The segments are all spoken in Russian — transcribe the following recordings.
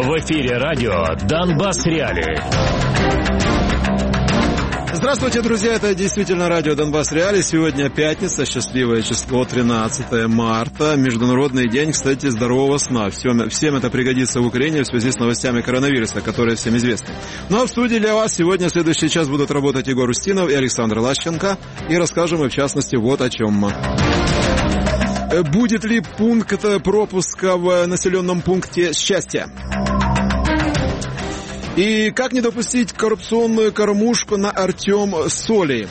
В эфире радио «Донбасс Реалии». Здравствуйте, друзья, это действительно радио «Донбасс Реалии». Сегодня пятница, счастливое число, 13 марта, Международный день, кстати, здорового сна. Всем это пригодится в Украине в связи с новостями коронавируса, которые всем известны. Ну а в студии для вас сегодня в следующий час будут работать Егор Устинов и Александр Лащенко. И расскажем мы, в частности, вот о чем. Будет ли пункт пропуска в населенном пункте «Счастье»? И как не допустить коррупционную кормушку на Артем-Соли?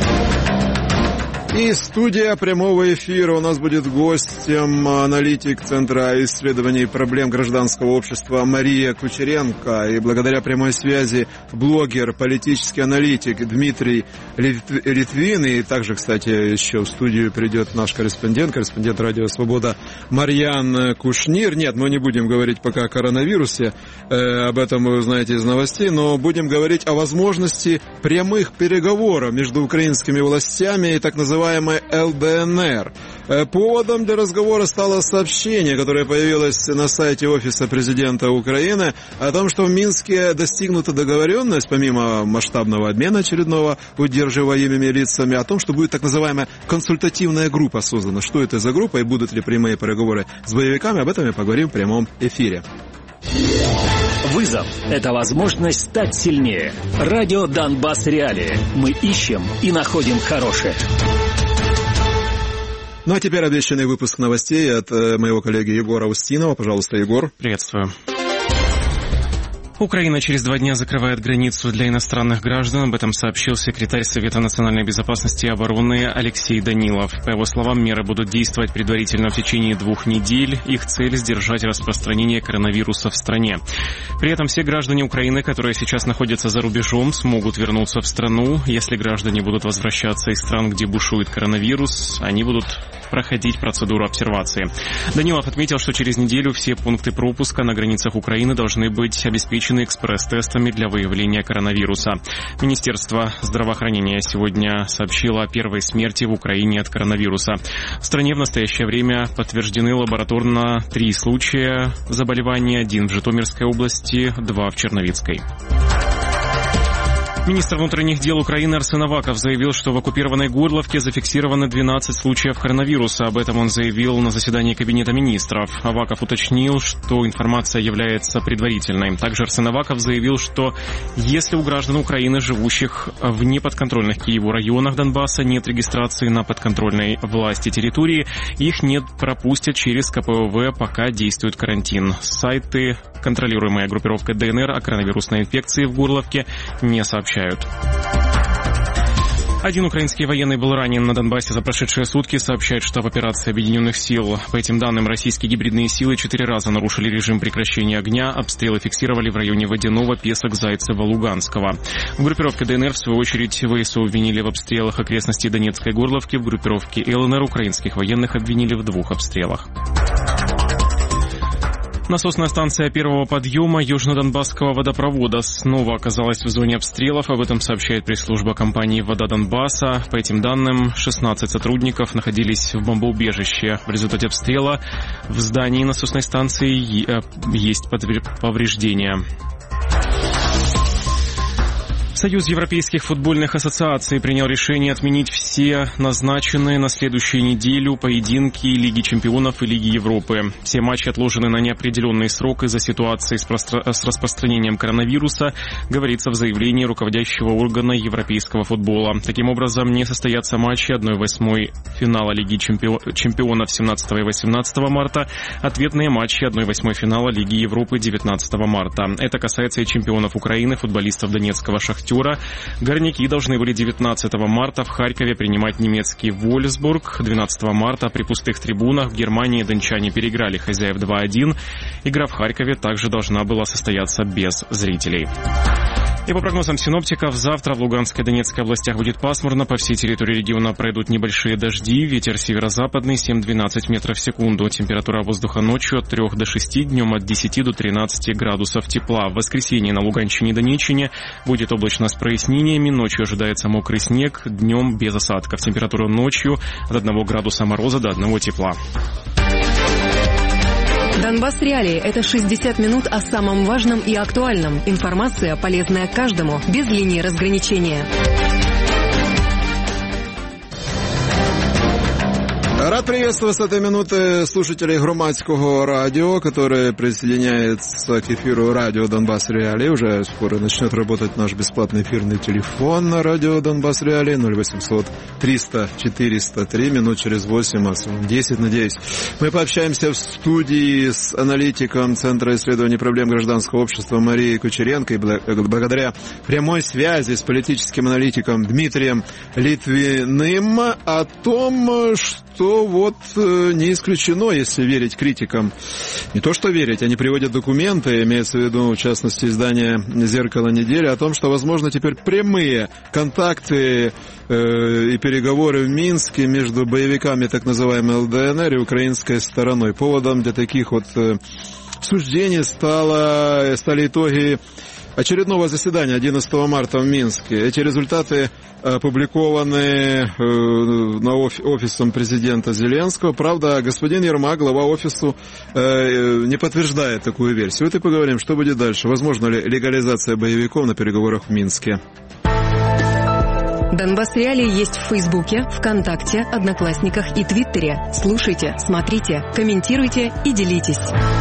И студия прямого эфира у нас будет гостем аналитик Центра исследований проблем гражданского общества Мария Кучеренко. И благодаря прямой связи блогер, политический аналитик Дмитрий Литвин. И также, кстати, еще в студию придет наш корреспондент Радио Свобода Марьян Кушнир. Нет, мы не будем говорить пока о коронавирусе, об этом вы узнаете из новостей, но будем говорить о возможности прямых переговоров между украинскими властями и так называемой ЛДНР. Поводом для разговора стало сообщение, которое появилось на сайте Офиса президента Украины, о том, что в Минске достигнута договоренность, помимо масштабного обмена очередного удерживаемыми лицами, о том, что будет так называемая консультативная группа создана. Что это за группа и будут ли прямые переговоры с боевиками, об этом мы поговорим в прямом эфире. Вызов – это возможность стать сильнее. Радио «Донбасс Реалии». Мы ищем и находим хорошее. Ну а теперь обещанный выпуск новостей от моего коллеги Егора Устинова. Пожалуйста, Егор. Приветствую. Украина через 2 дня закрывает границу для иностранных граждан. Об этом сообщил секретарь Совета национальной безопасности и обороны Алексей Данилов. По его словам, меры будут действовать предварительно в течение 2 недель. Их цель – сдержать распространение коронавируса в стране. При этом все граждане Украины, которые сейчас находятся за рубежом, смогут вернуться в страну. Если граждане будут возвращаться из стран, где бушует коронавирус, они будут проходить процедуру обсервации. Данилов отметил, что через неделю все пункты пропуска на границах Украины должны быть обеспечены экспресс-тестами для выявления коронавируса. Министерство здравоохранения сегодня сообщило о первой смерти в Украине от коронавируса. В стране в настоящее время подтверждены лабораторно 3 случая заболевания, 1 в Житомирской области, 2 в Черновицкой. Министр внутренних дел Украины Арсен Аваков заявил, что в оккупированной Горловке зафиксированы 12 случаев коронавируса. Об этом он заявил на заседании Кабинета министров. Аваков уточнил, что информация является предварительной. Также Арсен Аваков заявил, что если у граждан Украины, живущих в неподконтрольных Киеву районах Донбасса, нет регистрации на подконтрольной власти территории, их не пропустят через КПВВ, пока действует карантин. Сайты, контролируемая группировкой ДНР о коронавирусной инфекции в Горловке, не сообщают. 1 украинский военный был ранен на Донбассе за прошедшие сутки, сообщает штаб операции Объединенных сил. По этим данным, российские гибридные силы 4 раза нарушили режим прекращения огня, обстрелы фиксировали в районе Водяного, Песок, Зайцева, Луганского. В группировке ДНР, в свою очередь, ВСУ обвинили в обстрелах окрестностей Донецкой Горловки, в группировке ЛНР украинских военных обвинили в 2 обстрелах. Насосная станция первого подъема Южно-Донбасского водопровода снова оказалась в зоне обстрелов. Об этом сообщает пресс-служба компании «Вода Донбасса». По этим данным, 16 сотрудников находились в бомбоубежище. В результате обстрела в здании насосной станции есть повреждения. Союз европейских футбольных ассоциаций принял решение отменить все назначенные на следующую неделю поединки Лиги чемпионов и Лиги Европы. Все матчи отложены на неопределенный срок из-за ситуации с распространением коронавируса, говорится в заявлении руководящего органа европейского футбола. Таким образом, не состоятся матчи 1/8 финала Лиги чемпионов 17 и 18 марта, ответные матчи 1/8 финала Лиги Европы 19 марта. Это касается и чемпионов Украины, футболистов Донецкого «Шахтера». Горняки должны были 19 марта в Харькове принимать немецкий «Вольфсбург». 12 марта при пустых трибунах в Германии дончане переиграли хозяев 2-1. Игра в Харькове также должна была состояться без зрителей. И по прогнозам синоптиков, завтра в Луганской и Донецкой областях будет пасмурно. По всей территории региона пройдут небольшие дожди. Ветер северо-западный 7-12 метров в секунду. Температура воздуха ночью от 3 до 6, днем от 10 до 13 градусов тепла. В воскресенье на Луганщине и Донеччине будет облачно с прояснениями. Ночью ожидается мокрый снег, днем без осадков. Температура ночью от 1 градуса мороза до 1 тепла. Донбасс Реалии – это 60 минут о самом важном и актуальном. Информация, полезная каждому, без линии разграничения. Рад приветствовать с этой минуты слушателей Громадского радио, которые присоединяются к эфиру радио Донбасс Реалии. Уже скоро начнет работать наш бесплатный эфирный телефон на радио Донбасс Реалии 0800 300 403, минут через 8, максимум 10, надеюсь. Мы пообщаемся в студии с аналитиком Центра исследований проблем гражданского общества Марией Кучеренко и благодаря прямой связи с политическим аналитиком Дмитрием Литвиным о том, что вот не исключено, если верить критикам. Не то, что верить, они приводят документы, имеется в виду, в частности, издание «Зеркало недели», о том, что, возможно, теперь прямые контакты и переговоры в Минске между боевиками так называемой ЛДНР и украинской стороной. Поводом для таких вот суждений стали итоги очередного заседания 11 марта в Минске. Эти результаты опубликованы офисом президента Зеленского. Правда, господин Ермак, глава офиса, не подтверждает такую версию. Вот и поговорим, что будет дальше. Возможно ли легализация боевиков на переговорах в Минске? Донбасс Реалии есть в Фейсбуке, ВКонтакте, Одноклассниках и Твиттере. Слушайте, смотрите, комментируйте и делитесь.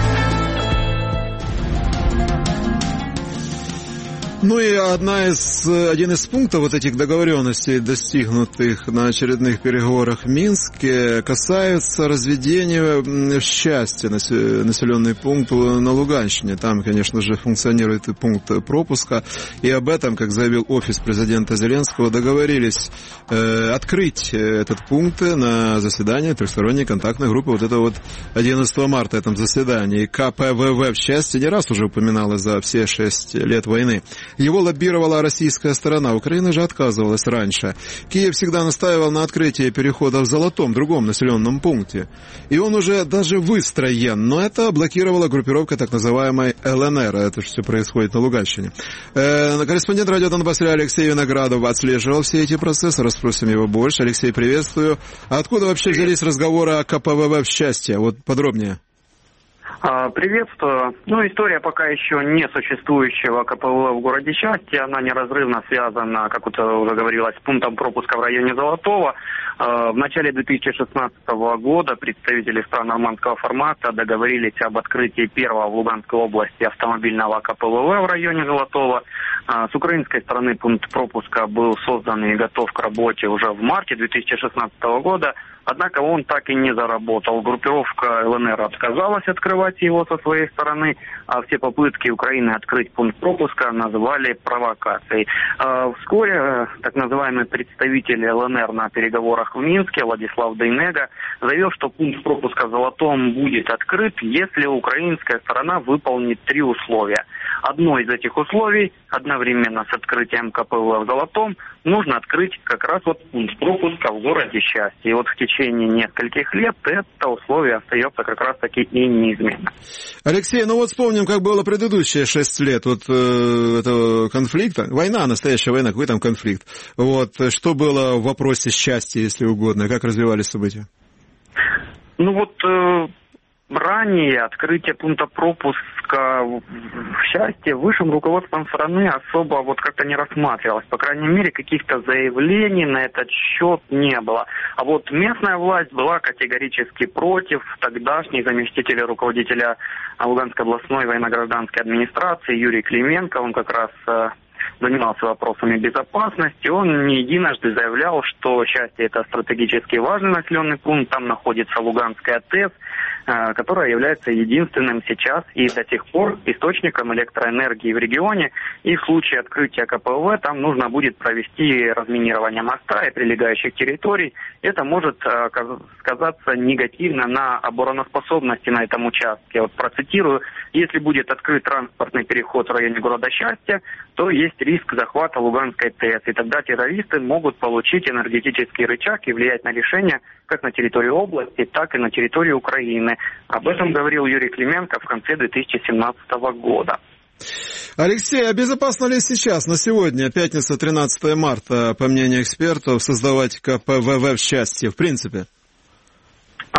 Ну и один из пунктов вот этих договоренностей, достигнутых на очередных переговорах в Минске, касается разведения в Счастье, населенный пункт на Луганщине. Там, конечно же, функционирует и пункт пропуска, и об этом, как заявил офис президента Зеленского, договорились открыть этот пункт на заседании трехсторонней контактной группы. Вот это вот 11 марта, этом заседании. КПВВ в Счастье не раз уже упоминалось за все 6 лет войны. Его лоббировала российская сторона. Украина же отказывалась раньше. Киев всегда настаивал на открытии перехода в Золотом, другом населенном пункте. И он уже даже выстроен. Но это блокировала группировка так называемой ЛНР. Это же все происходит на Луганщине. Корреспондент радио Донбасс Реалии Алексей Виноградов отслеживал все эти процессы. Расспросим его больше. Алексей, приветствую. А откуда вообще взялись разговоры о КПВВ в Счастье? Вот подробнее. Приветствую. История пока еще не существующего КПВВ в городе Счастье. Она неразрывно связана, как уже говорилось, с пунктом пропуска в районе Золотого. В начале 2016 года представители стран нормандского формата договорились об открытии первого в Луганской области автомобильного КПВВ в районе Золотого. С украинской стороны пункт пропуска был создан и готов к работе уже в марте 2016 года. Однако он так и не заработал. Группировка ЛНР отказалась открывать его со своей стороны, а все попытки Украины открыть пункт пропуска назвали провокацией. Вскоре так называемый представитель ЛНР на переговорах в Минске Владислав Дейнега заявил, что пункт пропуска в Золотом будет открыт, если украинская сторона выполнит 3 условия. Одно из этих условий, одновременно с открытием КПВВ в Золотом, нужно открыть как раз вот пункт пропуска в городе Счастье. И вот в течение нескольких лет это условие остается как раз таки и неизменно. Алексей, вспомним, как было предыдущие 6 лет этого конфликта. Война, настоящая война, какой там конфликт. Что было в вопросе счастья, если угодно, как развивались события? Ранее открытие пункта пропуска в Счастье высшим руководством страны особо как-то не рассматривалось. По крайней мере, каких-то заявлений на этот счет не было. А местная власть была категорически против. Тогдашний заместитель руководителя Луганской областной военно-гражданской администрации Юрий Клименко, он как раз занимался вопросами безопасности. Он не единожды заявлял, что Счастье — это стратегически важный населенный пункт. Там находится Луганская ТЭС, которая является единственным сейчас и до сих пор источником электроэнергии в регионе. И в случае открытия КПВВ там нужно будет провести разминирование моста и прилегающих территорий. Это может сказаться негативно на обороноспособности на этом участке. Процитирую: если будет открыт транспортный переход в районе города Счастье, то есть риск захвата Луганской ТЭС. И тогда террористы могут получить энергетический рычаг и влиять на решение как на территории области, так и на территории Украины. Об этом говорил Юрий Клименко в конце 2017 года. Алексей, а безопасно ли сейчас, на сегодня, пятница, 13 марта, по мнению экспертов, создавать КПВВ в Счастье, в принципе?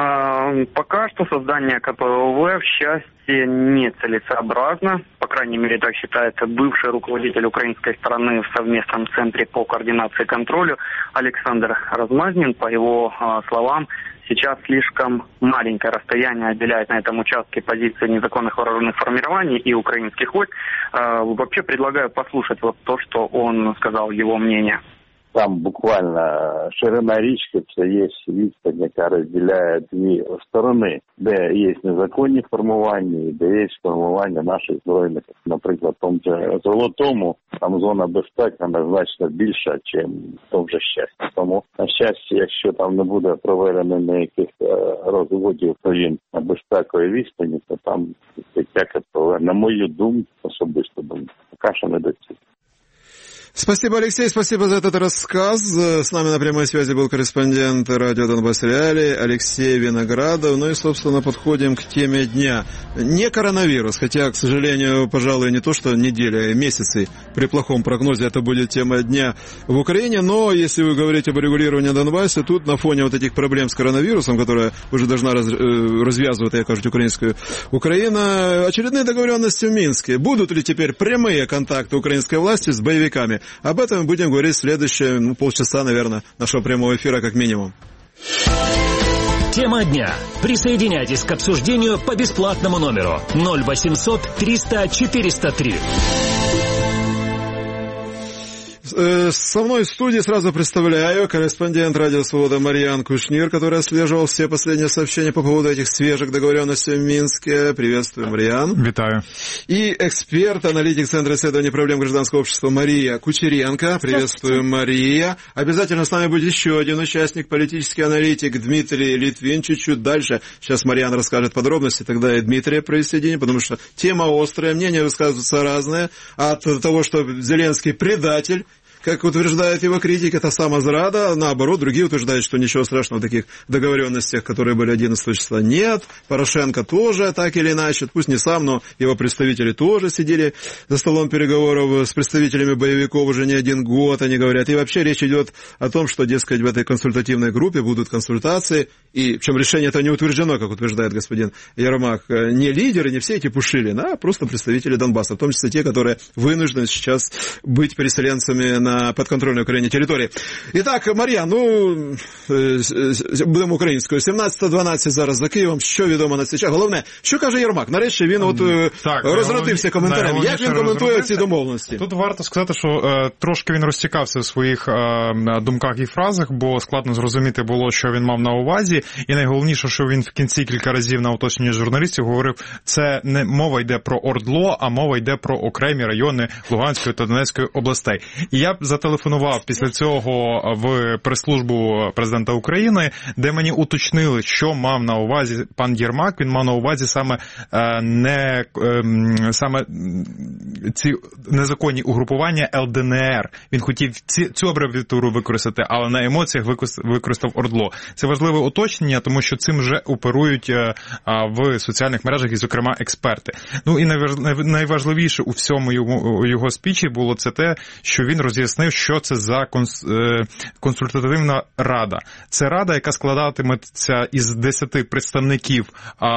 Пока что создание КПВВ в части нецелесообразно. По крайней мере, так считает бывший руководитель украинской стороны в совместном центре по координации и контролю Александр Размазнин. По его словам, сейчас слишком маленькое расстояние отделяет на этом участке позиции незаконных вооруженных формирований и украинских войск. Вообще предлагаю послушать вот то, что он сказал, его мнение. Там буквально ширина річки, це є відстань, яка розділяє дві сторони, де є незаконні формування і де є формування наших збройних. Наприклад, в тому же Золотому, там зона безпеки значно більша, ніж в тому же Щасті. Тому, на щастя, якщо там не буде проведено ніяких розводів країн на безпековій відстані, то там, на мою думку, особисто думку, поки що не доцільно. Спасибо, Алексей, спасибо за этот рассказ. С нами на прямой связи был корреспондент радио Донбасс Реалии Алексей Виноградов. Ну и, собственно, подходим к теме дня. Не коронавирус, хотя, к сожалению, пожалуй, не то, что недели, а месяцы. При плохом прогнозе это будет тема дня в Украине. Но если вы говорите об урегулировании Донбасса, тут на фоне вот этих проблем с коронавирусом, которая уже должна развязывать, я кажу, украинскую Украина, очередные договоренности в Минске. Будут ли теперь прямые контакты украинской власти с боевиками? Об этом мы будем говорить в следующие полчаса, наверное, нашего прямого эфира как минимум. Тема дня. Присоединяйтесь к обсуждению по бесплатному номеру 0800 300 403. Со мной в студии сразу представляю корреспондент «Радио Свобода» Марьян Кушнир, который отслеживал все последние сообщения по поводу этих свежих договоренностей в Минске. Приветствую, Марьян. Витаю. И эксперт, аналитик Центра исследований проблем гражданского общества Мария Кучеренко. Приветствую, Мария. Обязательно с нами будет еще один участник, политический аналитик Дмитрий Литвин. Чуть-чуть дальше. Сейчас Марьян расскажет подробности, тогда и Дмитрия присоединим, потому что тема острая, мнения высказываются разные. От того, что Зеленский предатель, как утверждает его критик, это самозрада. Наоборот, другие утверждают, что ничего страшного в таких договоренностях, которые были 11 числа, нет. Порошенко тоже так или иначе, пусть не сам, но его представители тоже сидели за столом переговоров с представителями боевиков уже не один год, они говорят. И вообще речь идет о том, что, дескать, в этой консультативной группе будут консультации, и причем решение это не утверждено, как утверждает господин Ермак, не лидеры, не все эти Пушилины, а просто представители Донбасса, в том числе те, которые вынуждены сейчас быть переселенцами на подконтрольной Украине территории. Итак, Мар'ян, будемо українською. 17:12 зараз за Києвом. Що відомо на цей час? Головне, що каже Єрмак? Нарешті він розродився коментарем. Як він коментує ці домовленості? Тут варто сказати, що трошки він розтікався в своїх думках і фразах, бо складно зрозуміти було, що він мав на увазі. І найголовніше, що він в кінці кілька разів на уточненні журналістів говорив, це не мова йде про ОРДЛО, а мова йде про окремі райони Луганської та Донецької областей. І я зателефонував після цього в прес-службу президента України, де мені уточнили, що мав на увазі пан Єрмак. Він мав на увазі саме ці незаконні угрупування ЛДНР. Він хотів цю абревіатуру використати, але на емоціях використав ОРДЛО. Це важливе уточнення, тому що цим вже оперують в соціальних мережах і, зокрема, експерти. Ну і найважливіше у всьому його спічі було це те, що він роз'яснив, що це за консультативна рада. Це рада, яка складатиметься із 10 представників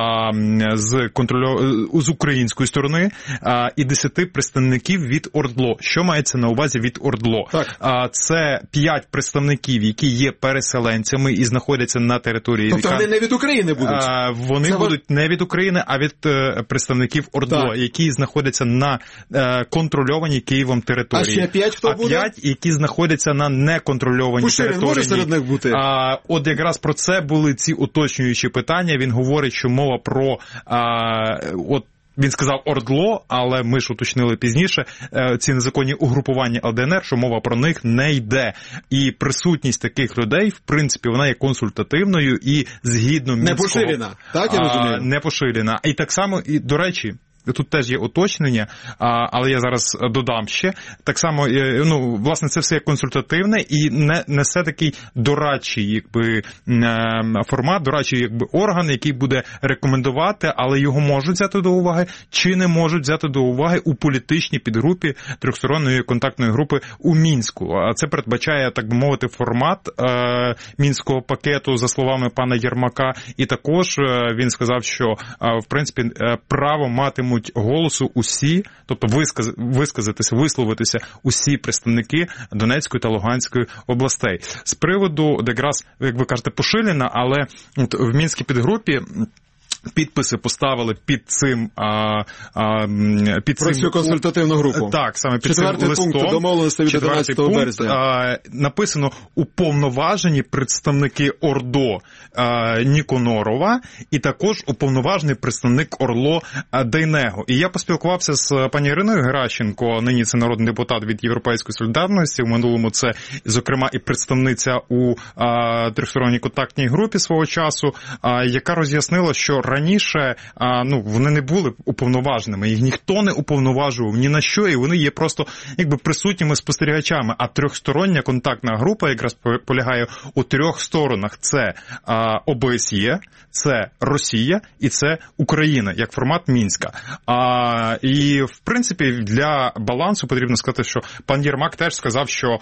з української сторони і 10 представників від ОРДЛО. Що мається на увазі від ОРДЛО? Це 5 представників, які є переселенцями і знаходяться на території... Тобто вони не від України будуть? Вони будуть не від України, а від представників ОРДЛО, які знаходяться на контрольованій Києвом території. А ще 5 хто буде? 5, які знаходяться на неконтрольованій території. Може серед них бути? От якраз про це були ці уточнюючі питання. Він говорить, що мова про... Він сказав ОРДЛО, але ми ж уточнили пізніше, ці незаконні угрупування ЛДНР, що мова про них не йде. І присутність таких людей, в принципі, вона є консультативною і згідно Мінського... Не поширена, так я розумію? Не поширена. І так само, і, до речі, тут теж є уточнення, але я зараз додам ще. Так само, ну, власне, це все є консультативне і не несе такий дорадчий, якби, формат, дорадчий, якби, орган, який буде рекомендувати, але його можуть взяти до уваги чи не можуть взяти до уваги у політичній підгрупі трьохсторонньої контактної групи у Мінську. А це передбачає, так би мовити, формат Мінського пакету, за словами пана Єрмака, і також він сказав, що, в принципі, право матимуть голосу усі, тобто висказатися, висловитися усі представники Донецької та Луганської областей. З приводу, якраз, як ви кажете, Пушиліна, але от в Мінській підгрупі підписи поставили під цим про цю консультативну групу. Так, саме під цим листом. 4-й пункт домовленості від 11 березня. Написано уповноважені представники ОРДО Ніконорова і також уповноважений представник ОРЛО Дейнего. І я поспілкувався з пані Іриною Геращенко, нині це народний депутат від Європейської солідарності, в минулому це, зокрема, і представниця у трьохсторонній контактній групі свого часу, яка роз'яснила, що раніше, ну, вони не були уповноваженими, їх ніхто не уповноважував ні на що, і вони є просто, якби, присутніми спостерігачами. А трьохстороння контактна група якраз полягає у трьох сторонах. Це ОБСЄ, це Росія і це Україна, як формат Мінська. І, в принципі, для балансу потрібно сказати, що пан Єрмак теж сказав, що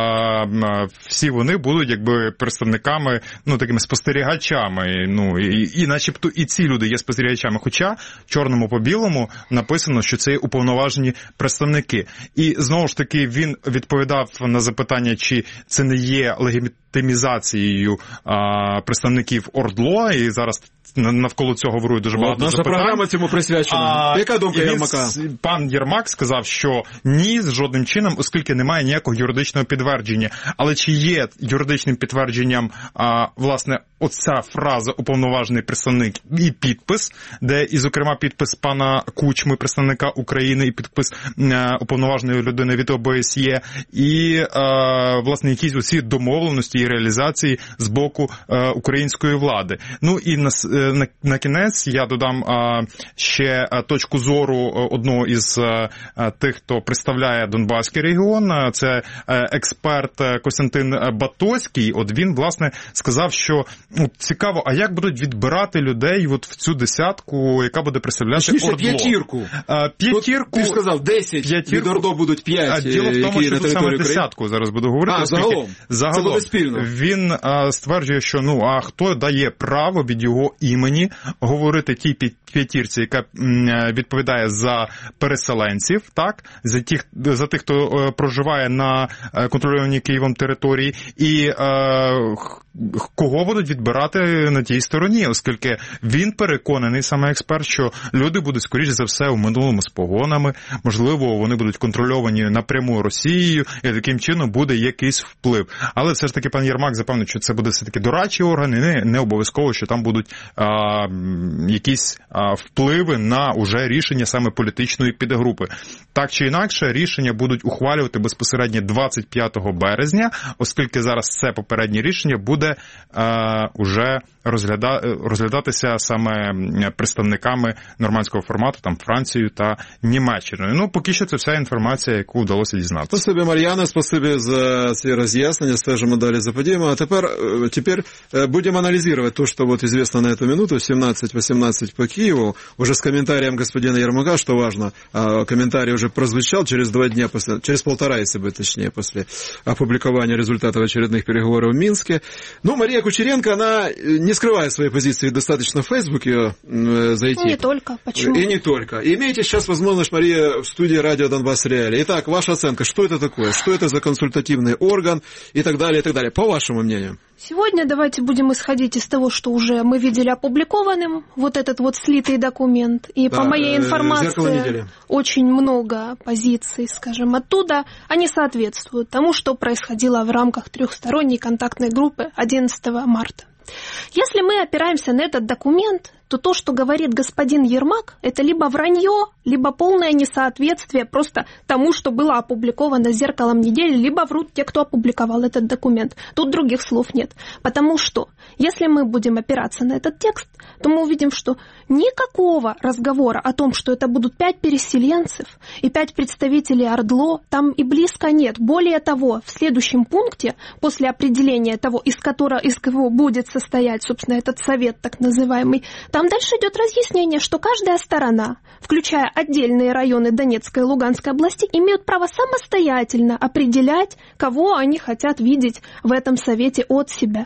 всі вони будуть, якби, представниками, ну, такими спостерігачами, ну, і начебто і ці люди є спостерігачами, хоча чорному по білому написано, що це є уповноважені представники. І, знову ж таки, він відповідав на запитання, чи це не є легітимізацією представників ОРДЛО, і зараз навколо цього вирує дуже багато запитань. Наша програма цьому присвячена. Яка думка Єрмака? Пан Єрмак сказав, що ні, жодним чином, оскільки немає ніякого юридичного підтвердження. Але чи є юридичним підтвердженням, власне, оця фраза «уповноважений представник» і підпис, де, і, зокрема, підпис пана Кучми, представника України, і підпис уповноваженої людини від ОБСЄ, і, власне, якісь усі домовленості і реалізації з боку української влади. Ну, і на кінець я додам ще точку зору одного із тих, хто представляє Донбаський регіон. Це експерт Костянтин Батоський. От він, власне, сказав, що цікаво, а як будуть відбирати людей от в цю десятку, яка буде представляти ОРДЛО? П'ятірку. П'ятірку. Ти ж сказав, 10, від ОРДО будуть 5, діло в тому, що тут саме десятку зараз буду говорити. Загалом. Це буде спільно. Він стверджує, що, ну, а хто дає право від його імені говорити тій п'ятірці, яка відповідає за переселенців, так, за тих, хто проживає на контрольованій Києвом території, і кого будуть відбирати на тій стороні, оскільки він переконаний, саме експерт, що люди будуть, скоріш за все, у минулому з погонами, можливо, вони будуть контрольовані напряму Росією, і таким чином буде якийсь вплив. Але все ж таки пан Єрмак запевнив, що це буде все-таки дорадчий орган, і не обов'язково, що там будуть якісь впливи на уже рішення саме політичної підгрупи. Так чи інакше, рішення будуть ухвалювати безпосередньо 25 березня, оскільки зараз це попереднє рішення буде уже розглядатися саме представниками нормандського формату, там, Францією та Німеччиною. Ну, поки що це вся інформація, яку вдалося дізнатися. Спасибі, Мар'яна, спасибі за ці роз'яснення, стежимо далі за подіями. А тепер будем анализировать то, что вот известно на эту минуту, 17-18 по Киеву, уже с комментарием господина Ермака, что важно, комментарий уже прозвучал через 2 дня, через 1,5, если быть точнее, после опубликования результатов очередных переговоров в Минске. Ну, Мария Кучеренко, она не скрывает своей позиции, достаточно в Фейсбуке зайти. Не только, почему? И не только. Имеете сейчас возможность, Мария, в студии радио Донбасс Реалии. Итак, ваша оценка, что это такое, что это за консультативный орган и так далее, по вашему мнению? Сегодня давайте будем исходить из того, что уже мы видели опубликованным, вот этот вот слитый документ. И да, по моей информации очень много позиций, скажем, оттуда. Они соответствуют тому, что происходило в рамках трехсторонней контактной группы 11 марта. Если мы опираемся на этот документ, то то, что говорит господин Ермак, это либо вранье, либо полное несоответствие просто тому, что было опубликовано «Зеркалом недели», либо врут те, кто опубликовал этот документ. Тут других слов нет. Потому что, если мы будем опираться на этот текст, то мы увидим, что никакого разговора о том, что это будут 5 переселенцев и 5 представителей ОРДЛО, там и близко нет. Более того, в следующем пункте, после определения того, из кого будет состоять, собственно, этот совет так называемый, там дальше идет разъяснение, что каждая сторона, включая отдельные районы Донецкой и Луганской области, имеют право самостоятельно определять, кого они хотят видеть в этом совете от себя.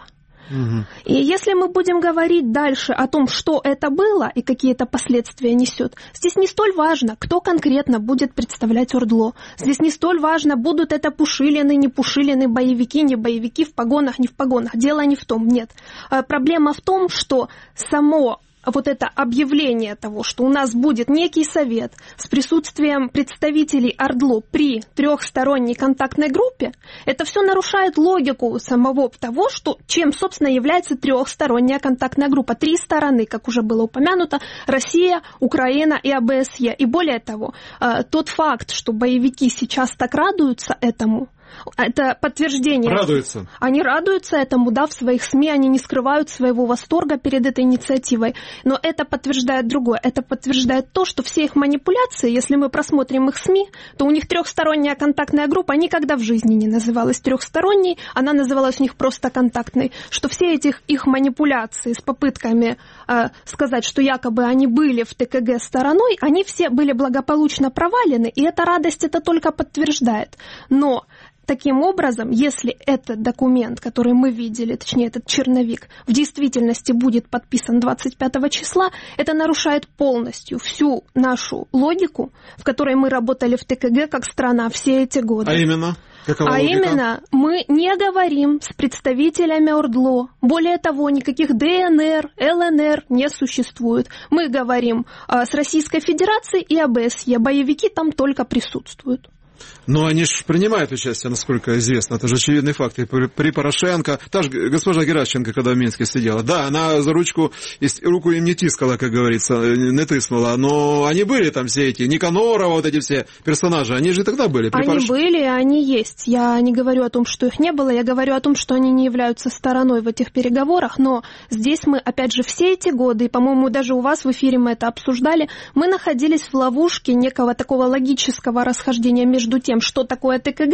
И если мы будем говорить дальше о том, что это было и какие это последствия несет, здесь не столь важно, кто конкретно будет представлять ОРДЛО. Здесь не столь важно, будут это Пушилины, не Пушилины, боевики, не боевики, в погонах, не в погонах. Дело не в том, нет. Проблема в том, что само вот это объявление того, что у нас будет некий совет с присутствием представителей ОРДЛО при трехсторонней контактной группе, это все нарушает логику самого того, что, чем, собственно, является трехсторонняя контактная группа. 3 стороны, как уже было упомянуто, Россия, Украина и ОБСЕ. И более того, тот факт, что боевики сейчас так радуются этому, это подтверждение. Радуются. Они радуются этому, да, в своих СМИ, они не скрывают своего восторга перед этой инициативой. Но это подтверждает другое. Это подтверждает то, что все их манипуляции, если мы просмотрим их СМИ, то у них трехсторонняя контактная группа никогда в жизни не называлась трехсторонней, она называлась у них просто контактной. Что все эти их манипуляции с попытками сказать, что якобы они были в ТКГ стороной, они все были благополучно провалены, и эта радость это только подтверждает. Но таким образом, если этот документ, который мы видели, точнее этот черновик, в действительности будет подписан 25 числа, это нарушает полностью всю нашу логику, в которой мы работали в ТКГ как страна все эти годы. А именно? Именно, мы не говорим с представителями ОРДЛО. Более того, никаких ДНР, ЛНР не существует. Мы говорим с Российской Федерацией и ОБСЕ. Боевики там только присутствуют. Но они же принимают участие, насколько известно. Это же очевидный факт. И при Порошенко, та же госпожа Геращенко, когда в Минске сидела, да, она за руку им не тискала, как говорится, не тыснула. Но они были там все эти, Никанорова, вот эти все персонажи, они же тогда были. Они были, они есть. Я не говорю о том, что их не было, я говорю о том, что они не являются стороной в этих переговорах. Но здесь мы, опять же, все эти годы, и, по-моему, даже у вас в эфире мы это обсуждали, мы находились в ловушке некого такого логического расхождения между тем, что такое ТКГ,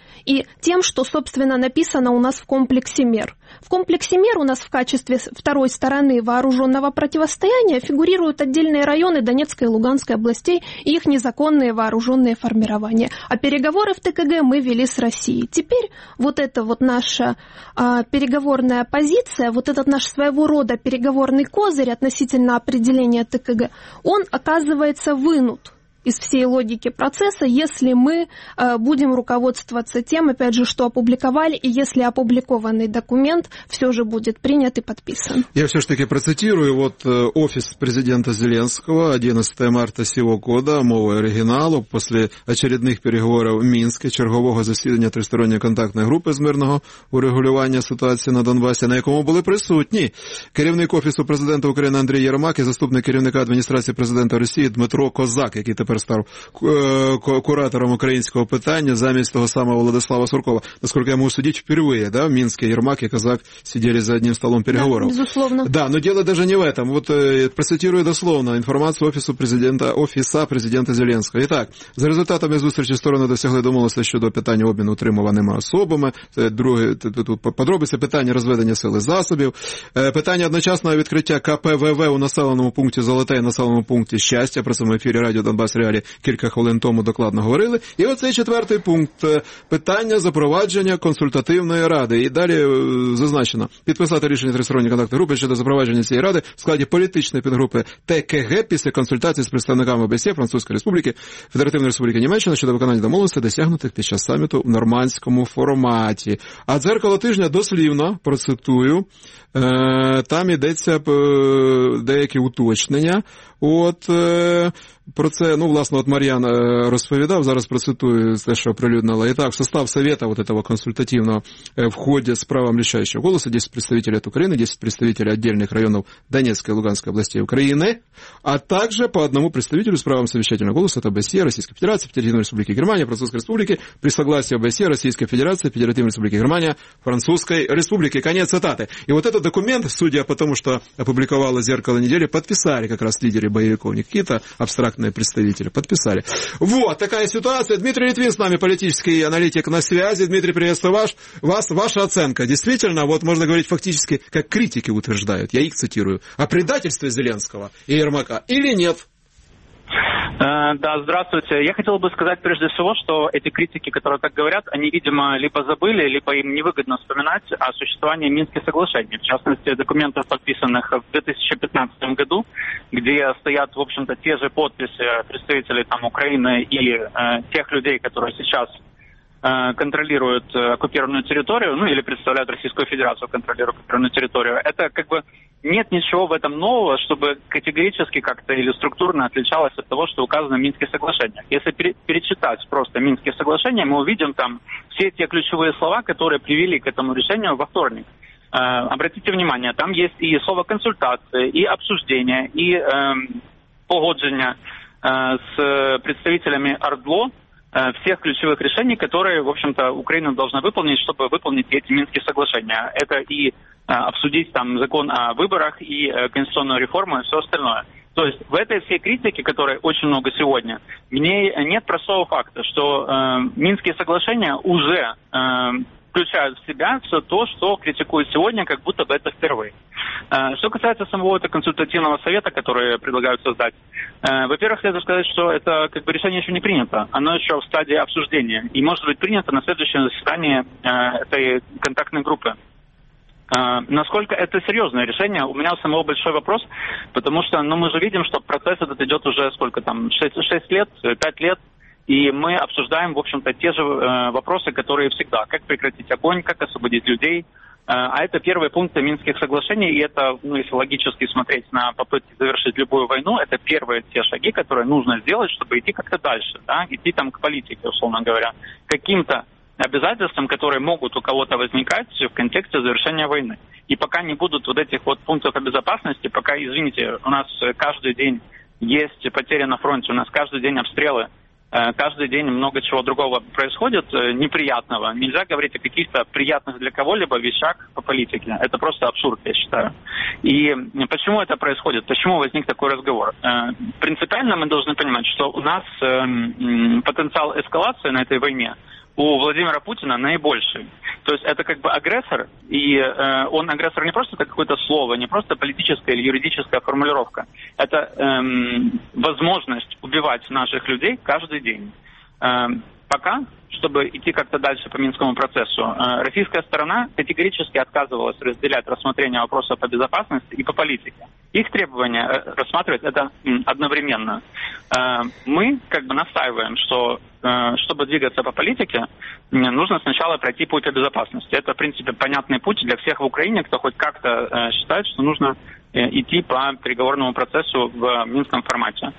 и тем, что, собственно, написано у нас в комплексе мер. В комплексе мер у нас в качестве второй стороны вооруженного противостояния фигурируют отдельные районы Донецкой и Луганской областей и их незаконные вооруженные формирования. А переговоры в ТКГ мы вели с Россией. Теперь вот эта вот наша переговорная позиция, вот этот наш своего рода переговорный козырь относительно определения ТКГ, он оказывается вынут из всей логики процесса, если мы будем руководствоваться тем, опять же, что опубликовали, и если опубликованный документ все же будет принят и подписан. Я все-таки процитирую вот офис президента Зеленского 11 марта сего года, мовою оригіналу, після очередних переговорів в Мінську, чергового засідання тристоронньої контактної групи з мирного урегулювання ситуації на Донбасі, на якому були присутні керівник Офісу президента України Андрій Єрмак і заступник керівника адміністрації президента Росії Дмитро Козак, який тепер став куратором українського питання замість того самого Владислава Суркова. Насколько я могу судить, впервые, да, в Минске Ермак и Казак сидели за одним столом переговоров. Да, безусловно. Да, но дело даже не в этом. Вот процитирую дословно інформацію Офіса президента Зеленського. Итак, за результатами зустрічі сторони досягли домовленості щодо питання обміну утримуваними особами. Друге, тут подробиці, питання розведення сил і засобів, питання одночасного відкриття КПВВ у населеному пункті Золоте і населеному пункті Щастя. Про це в ефірі Радіо Донбас Реалі кілька хвилин тому докладно говорили. І оцей 4-й пункт – питання запровадження консультативної ради. І далі зазначено, підписати рішення тристоронньої контактної групи щодо запровадження цієї ради в складі політичної підгрупи ТКГ після консультацій з представниками ОБСЄ, Французької Республіки, Федеративної Республіки Німеччина щодо виконання домовленостей, досягнутих під час саміту в нормандському форматі. А дзеркало тижня дослівно, процитую, там йдеться деякі уточнення. От про це, ну, власне, от Мар'ян розповідав, зараз процитую те, що оприлюднила. Итак, в состав Совета вот этого консультативного входят с правом решающего голоса 10 представителей от Украины, 10 представителей отдельных районов Донецкой и Луганской областей Украины, а также по одному представителю с правом совещательного голоса от ОБСЕ, Российской Федерации, Федеративной Республики Германия, Французской Республики, при согласии ОБСЕ, Российской Федерации, Федеративной Республики Германия, Французской Республики. Конец цитаты. И вот этот документ, судя по тому, что опубликовало «Зеркало недели», подписали как раз лидеры боевиков, не какие-то абстрактные представители, подписали. Вот такая ситуация. Дмитрий Литвин с нами, политический аналитик на связи. Дмитрий, приветствую вас. Ваша оценка. Действительно, вот можно говорить фактически, как критики утверждают, я их цитирую, о предательстве Зеленского и Ермака или нет? Да, здравствуйте. Я хотел бы сказать прежде всего, что эти критики, которые так говорят, они, видимо, либо забыли, либо им невыгодно вспоминать о существовании Минских соглашений. В частности, документов, подписанных в 2015 году, где стоят, в общем-то, те же подписи представителей там Украины и тех людей, которые сейчас контролируют оккупированную территорию, ну или представляют Российскую Федерацию, контролируют оккупированную территорию. Это как бы нет ничего в этом нового, чтобы категорически как-то или структурно отличалось от того, что указано в Минских соглашениях. Если перечитать просто Минские соглашения, мы увидим там все те ключевые слова, которые привели к этому решению во вторник. Обратите внимание, там есть и слово консультации, и обсуждение, и погоджение с представителями ОРДЛО, всех ключевых решений, которые, в общем-то, Украина должна выполнить, чтобы выполнить эти Минские соглашения. Это и обсудить там закон о выборах, и конституционную реформу, и все остальное. То есть в этой всей критике, которой очень много сегодня, в ней нет простого факта, что Минские соглашения уже включают в себя все то, что критикуют сегодня, как будто бы это впервые. Что касается самого этого консультативного совета, который предлагают создать, во-первых, следует сказать, что это как бы решение еще не принято. Оно еще в стадии обсуждения и может быть принято на следующем заседании этой контактной группы. Насколько это серьезное решение, у меня у самого большой вопрос, потому что мы же видим, что процесс этот идет уже сколько там, 6 лет, 5 лет, и мы обсуждаем, в общем-то, те же вопросы, которые всегда. Как прекратить огонь, как освободить людей. А это первые пункты Минских соглашений, и это, если логически смотреть на попытки завершить любую войну, это первые те шаги, которые нужно сделать, чтобы идти как-то дальше, да, идти там к политике, условно говоря, каким-то обязательствам, которые могут у кого-то возникать в контексте завершения войны. И пока не будут вот этих вот пунктов о безопасности, пока, извините, у нас каждый день есть потери на фронте, у нас каждый день обстрелы, каждый день много чего другого происходит неприятного. Нельзя говорить о каких-то приятных для кого-либо вещах по политике. Это просто абсурд, я считаю. И почему это происходит? Почему возник такой разговор? Принципиально мы должны понимать, что у нас потенциал эскалации на этой войне у Владимира Путина наибольший. То есть это как бы агрессор, и он агрессор не просто какое-то слово, не просто политическая или юридическая формулировка. Это возможность убивать наших людей каждый день. Пока, чтобы идти как-то дальше по Минскому процессу, российская сторона категорически отказывалась разделять рассмотрение вопросов по безопасности и по политике. Их требования рассматривать это одновременно. Мы как бы настаиваем, что чтобы двигаться по политике, нужно сначала пройти путь о безопасности. Это, в принципе, понятный путь для всех в Украине, кто хоть как-то считает, что нужно идти по переговорному процессу в Минском формате.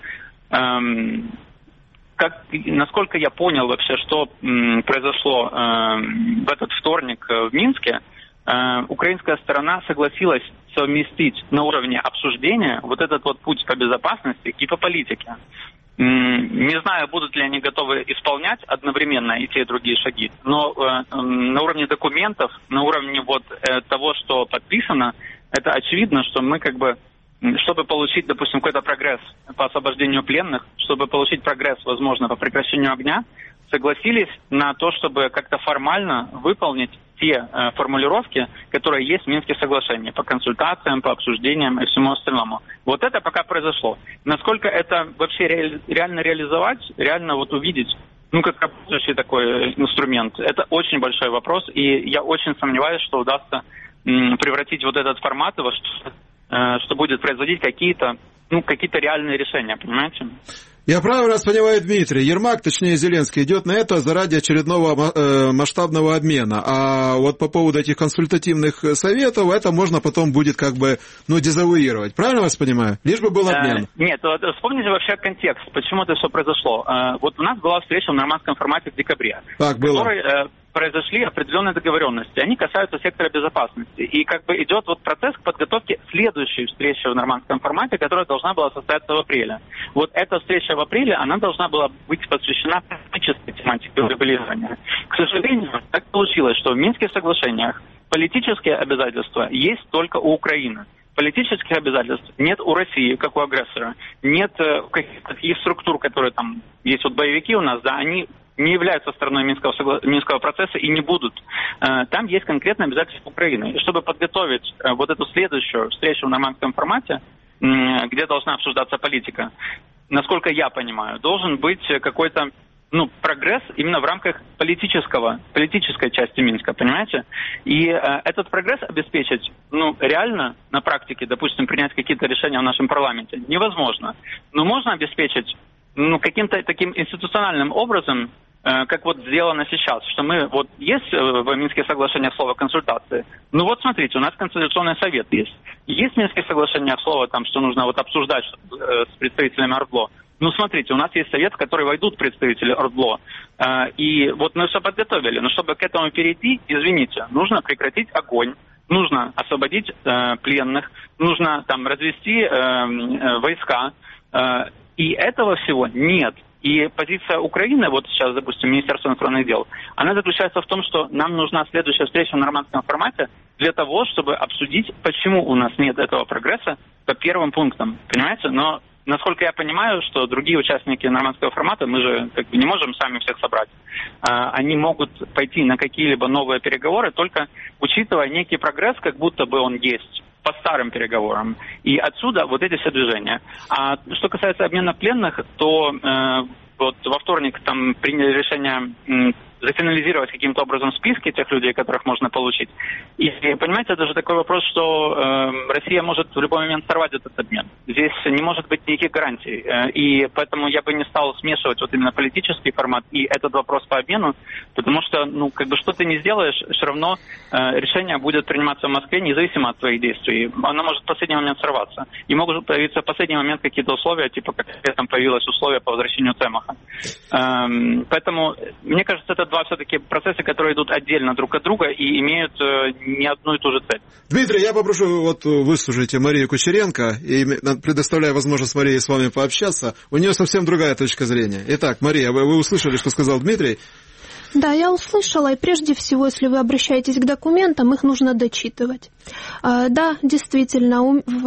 Насколько я понял вообще, что произошло в этот вторник в Минске, украинская сторона согласилась совместить на уровне обсуждения вот этот вот путь по безопасности и по политике. Не знаю, будут ли они готовы исполнять одновременно и те, и другие шаги, но на уровне документов, на уровне вот того, что подписано, это очевидно, что мы как бы, чтобы получить, допустим, какой-то прогресс по освобождению пленных, чтобы получить прогресс, возможно, по прекращению огня, согласились на то, чтобы как-то формально выполнить те формулировки, которые есть в Минских соглашениях, по консультациям, по обсуждениям и всему остальному. Вот это пока произошло. Насколько это вообще реально реализовать, реально вот увидеть, как работающий такой инструмент, это очень большой вопрос, и я очень сомневаюсь, что удастся превратить вот этот формат во что будет производить какие-то реальные решения, понимаете? Я правильно понимаю, Дмитрий, Ермак, точнее Зеленский, идет на это заради очередного масштабного обмена. А вот по поводу этих консультативных советов, это можно потом будет как бы, дезавуировать. Правильно вас понимаю? Лишь бы был обмен. Нет, вспомните вообще контекст, почему это все произошло. Вот у нас была встреча в нормандском формате в декабре. Так, было. В которой произошли определенные договоренности. Они касаются сектора безопасности. И как бы идет вот процесс к подготовке следующей встречи в нормандском формате, которая должна была состояться в апреле. Вот эта встреча в апреле, она должна была быть посвящена практической тематике урегулирования. К сожалению, так получилось, что в Минских соглашениях политические обязательства есть только у Украины. Политических обязательств нет у России, как у агрессора. Нет каких структур, которые там есть, вот боевики у нас, да, они не являются стороной Минского процесса и не будут. Там есть конкретное обязательство Украины. И чтобы подготовить вот эту следующую встречу в нормандском формате, где должна обсуждаться политика, насколько я понимаю, должен быть какой-то прогресс именно в рамках политической части Минска, понимаете? И этот прогресс обеспечить, реально на практике, допустим, принять какие-то решения в нашем парламенте невозможно. Но можно обеспечить каким-то таким институциональным образом, как вот сделано сейчас, что мы, вот есть в Минских соглашениях слово «консультации». Смотрите, у нас Конституционный совет есть. Есть в Минских соглашениях слово, там, что нужно вот обсуждать с представителями ОРДЛО. Смотрите, у нас есть совет, в который войдут представители ОРДЛО. И вот мы все подготовили. Но чтобы к этому перейти, извините, нужно прекратить огонь, нужно освободить пленных, нужно там развести войска. И этого всего нет. И позиция Украины, вот сейчас, допустим, Министерство иностранных дел, она заключается в том, что нам нужна следующая встреча в нормандском формате для того, чтобы обсудить, почему у нас нет этого прогресса по первым пунктам. Понимаете? Но, насколько я понимаю, что другие участники нормандского формата, мы же не можем сами всех собрать. Они могут пойти на какие-либо новые переговоры, только учитывая некий прогресс, как будто бы он есть по старым переговорам. И отсюда вот эти все движения. А что касается обмена пленных, то вот во вторник там приняли решение зафинализировать каким-то образом списки тех людей, которых можно получить. И, понимаете, это же такой вопрос, что Россия может в любой момент сорвать этот обмен. Здесь не может быть никаких гарантий. И поэтому я бы не стал смешивать вот именно политический формат и этот вопрос по обмену, потому что, что ты не сделаешь, все равно решение будет приниматься в Москве независимо от твоих действий. Оно может в последний момент сорваться. И могут появиться в последний момент какие-то условия, типа как там появилось условие по возвращению Цемаха. Поэтому, мне кажется, это два все-таки процесса, которые идут отдельно друг от друга и имеют не одну и ту же цель. Дмитрий, я попрошу выслушайте Марию Кучеренко и предоставляю возможность Марии с вами пообщаться. У нее совсем другая точка зрения. Итак, Мария, вы услышали, что сказал Дмитрий? Да, я услышала, и прежде всего, если вы обращаетесь к документам, их нужно дочитывать. Да, действительно,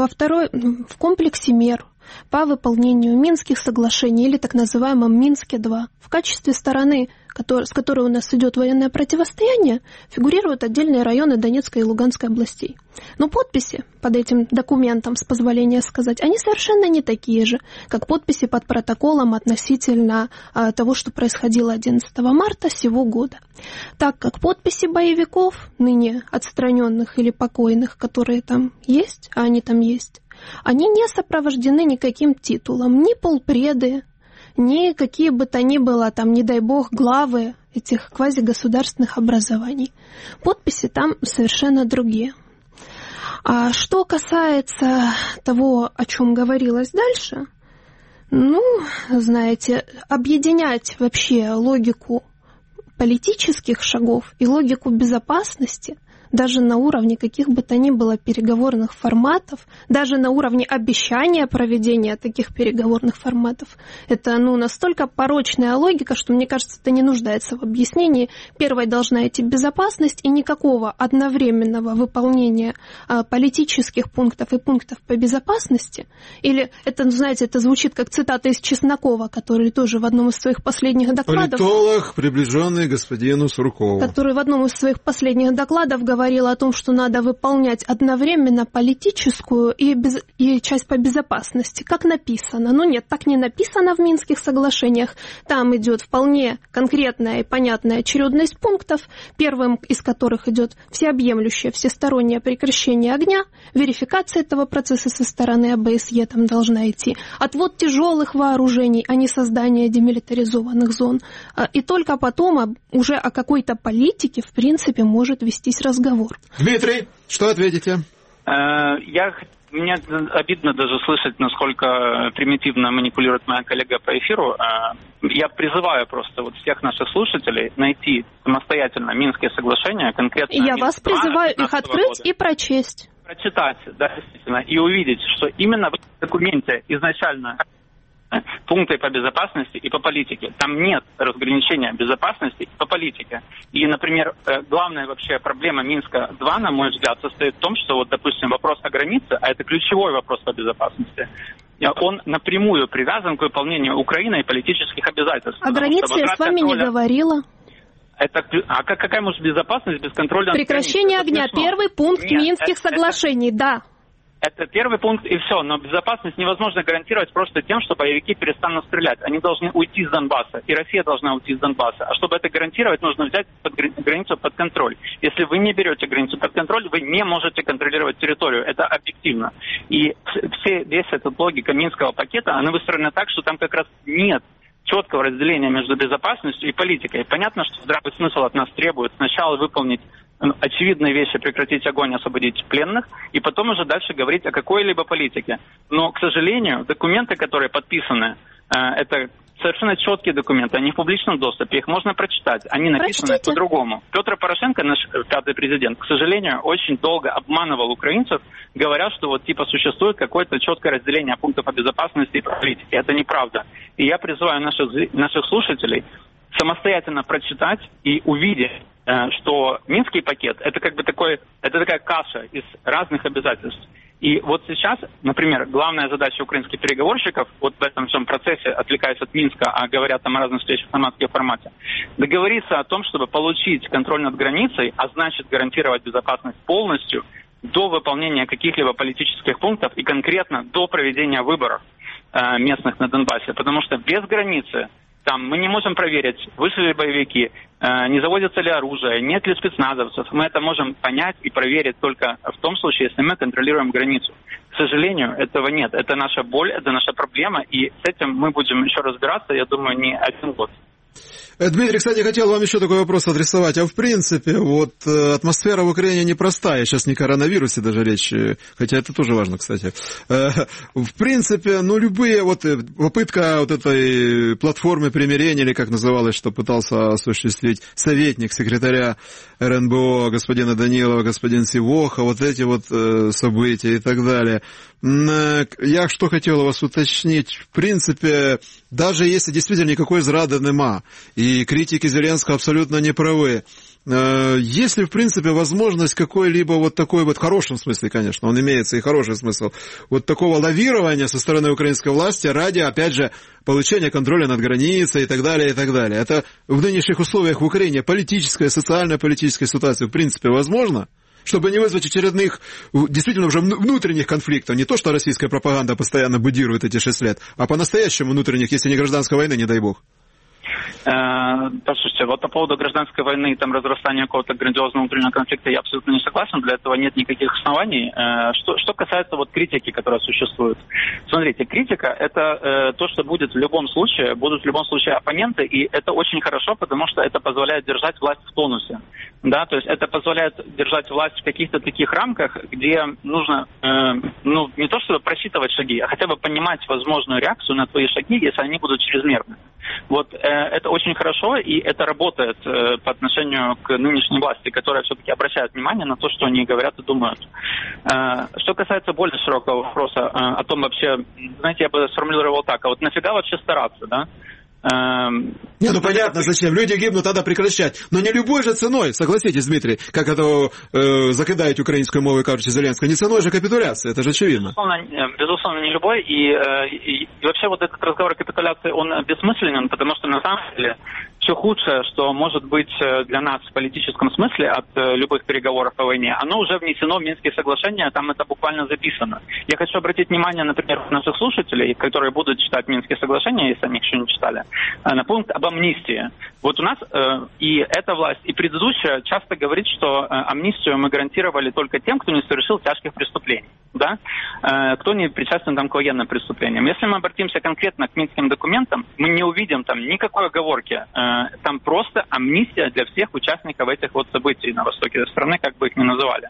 в комплексе мер по выполнению Минских соглашений или так называемом Минске-2 в качестве стороны, с которой у нас идет военное противостояние, фигурируют отдельные районы Донецкой и Луганской областей. Но подписи под этим документом, с позволения сказать, они совершенно не такие же, как подписи под протоколом относительно того, что происходило 11 марта сего года. Так как подписи боевиков, ныне отстраненных или покойных, которые там есть, а они там есть, они не сопровождены никаким титулом, ни полпреды, ни какие бы то ни было, там, не дай бог, главы этих квазигосударственных образований. Подписи там совершенно другие. А что касается того, о чем говорилось дальше, знаете, объединять вообще логику политических шагов и логику безопасности даже на уровне каких бы то ни было переговорных форматов, даже на уровне обещания проведения таких переговорных форматов, это настолько порочная логика, что, мне кажется, это не нуждается в объяснении. Первой должна идти безопасность, и никакого одновременного выполнения политических пунктов и пунктов по безопасности, или это, знаете, это звучит как цитата из Чеснокова, который тоже в одном из своих последних докладов... Политолог, приближенный господину Суркову. Который в одном из своих последних докладов говорит говорила о том, что надо выполнять одновременно политическую и часть по безопасности, как написано. Но нет, так не написано в Минских соглашениях. Там идет вполне конкретная и понятная очередность пунктов, первым из которых идет всеобъемлющее, всестороннее прекращение огня, верификация этого процесса со стороны ОБСЕ там должна идти, отвод тяжелых вооружений, а не создание демилитаризованных зон. И только потом уже о какой-то политике, в принципе, может вестись разговор. Дмитрий, что ответите? Мне обидно даже слышать, насколько примитивно манипулирует моя коллега по эфиру. Я призываю просто вот всех наших слушателей найти самостоятельно Минские соглашения, конкретно... Я вас призываю их открыть и прочесть. Прочитать, да, действительно, и увидеть, что именно в документе изначально пункты по безопасности и по политике. Там нет разграничения безопасности и по политике. И, например, главная вообще проблема Минска-2, на мой взгляд, состоит в том, что, вот, допустим, вопрос о границе, а это ключевой вопрос по безопасности, он напрямую привязан к выполнению Украиной политических обязательств. О границе я с вами не говорила. Какая может безопасность без контроля? Прекращение огня. Первый пункт Минских соглашений, да. Это первый пункт и все, но безопасность невозможно гарантировать просто тем, что боевики перестанут стрелять. Они должны уйти из Донбасса, и Россия должна уйти из Донбасса. А чтобы это гарантировать, нужно взять границу под контроль. Если вы не берете границу под контроль, вы не можете контролировать территорию. Это объективно. И весь этот логика Минского пакета, она выстроена так, что там как раз нет четкого разделения между безопасностью и политикой. Понятно, что здравый смысл от нас требует сначала выполнить очевидные вещи, прекратить огонь, освободить пленных, и потом уже дальше говорить о какой-либо политике. Но, к сожалению, документы, которые подписаны, это совершенно четкие документы, они в публичном доступе, их можно прочитать, они написаны по-другому. Петр Порошенко, наш пятый президент, к сожалению, очень долго обманывал украинцев, говоря, что вот типа существует какое-то четкое разделение пунктов по безопасности и по политике. Это неправда. И я призываю наших слушателей самостоятельно прочитать и увидеть, что Минский пакет это как бы это такая каша из разных обязательств. И вот сейчас, например, главная задача украинских переговорщиков, вот в этом всем процессе, отвлекаясь от Минска, а говорят там о разных встречах в форматском формате, договориться о том, чтобы получить контроль над границей, а значит гарантировать безопасность полностью до выполнения каких-либо политических пунктов и конкретно до проведения выборов местных на Донбассе. Потому что без границы там мы не можем проверить, вышли ли боевики, не заводится ли оружие, нет ли спецназовцев. Мы это можем понять и проверить только в том случае, если мы контролируем границу. К сожалению, этого нет. Это наша боль, это наша проблема, и с этим мы будем еще разбираться, я думаю, не один год. Дмитрий, кстати, хотел вам еще такой вопрос адресовать. А в принципе, вот атмосфера в Украине непростая. Сейчас не о коронавирусе даже речь, хотя это тоже важно, кстати. В принципе, любые попытка вот этой платформы примирения, или как называлось, что пытался осуществить советник секретаря РНБО господина Данилова, господин Сивоха, вот эти вот события и так далее. Я что хотел у вас уточнить. В принципе, даже если действительно никакой зради нема, и критики Зеленского абсолютно не правы, есть ли, в принципе, возможность какой-либо вот такой вот, в хорошем смысле, конечно, он имеется и хороший смысл, вот такого лавирования со стороны украинской власти ради, опять же, получения контроля над границей и так далее, и так далее. Это в нынешних условиях в Украине политическая, социально-политическая ситуация, в принципе, возможно? Чтобы не вызвать очередных, действительно, уже внутренних конфликтов. Не то, что российская пропаганда постоянно будирует эти 6 лет, а по-настоящему внутренних, если не гражданской войны, не дай бог. Послушайте, вот по поводу гражданской войны и там разрастания какого-то грандиозного внутреннего конфликта я абсолютно не согласен, для этого нет никаких оснований. Что касается вот критики, которая существует. Смотрите, критика это то, что будет в любом случае, будут в любом случае оппоненты, и это очень хорошо, потому что это позволяет держать власть в тонусе. Да, то есть это позволяет держать власть в каких-то таких рамках, где нужно, не то чтобы просчитывать шаги, а хотя бы понимать возможную реакцию на твои шаги, если они будут чрезмерны. Вот это очень хорошо, и это работает по отношению к нынешней власти, которая все-таки обращает внимание на то, что они говорят и думают. Что касается более широкого вопроса о том вообще, знаете, я бы сформулировал так, а вот нафига вообще стараться, да? Понятно, зачем. Люди гибнут, надо прекращать. Но не любой же ценой, согласитесь, Дмитрий, как это закидають українською мовою, кажучи, Зеленского, не ценой же капитуляции, это же очевидно. Безусловно, не любой. И вообще вот этот разговор о капитуляции, он бессмысленен, потому что на самом деле все худшее, что может быть для нас в политическом смысле от любых переговоров о войне, оно уже внесено в Минские соглашения, там это буквально записано. Я хочу обратить внимание, например, наших слушателей, которые будут читать Минские соглашения, если они еще не читали, на пункт об амнистии. Вот у нас и эта власть, и предыдущая часто говорит, что амнистию мы гарантировали только тем, кто не совершил тяжких преступлений, да? Кто не причастен там к военным преступлениям. Если мы обратимся конкретно к Минским документам, мы не увидим там никакой оговорки. Там просто амнистия для всех участников этих вот событий на востоке страны, как бы их ни называли.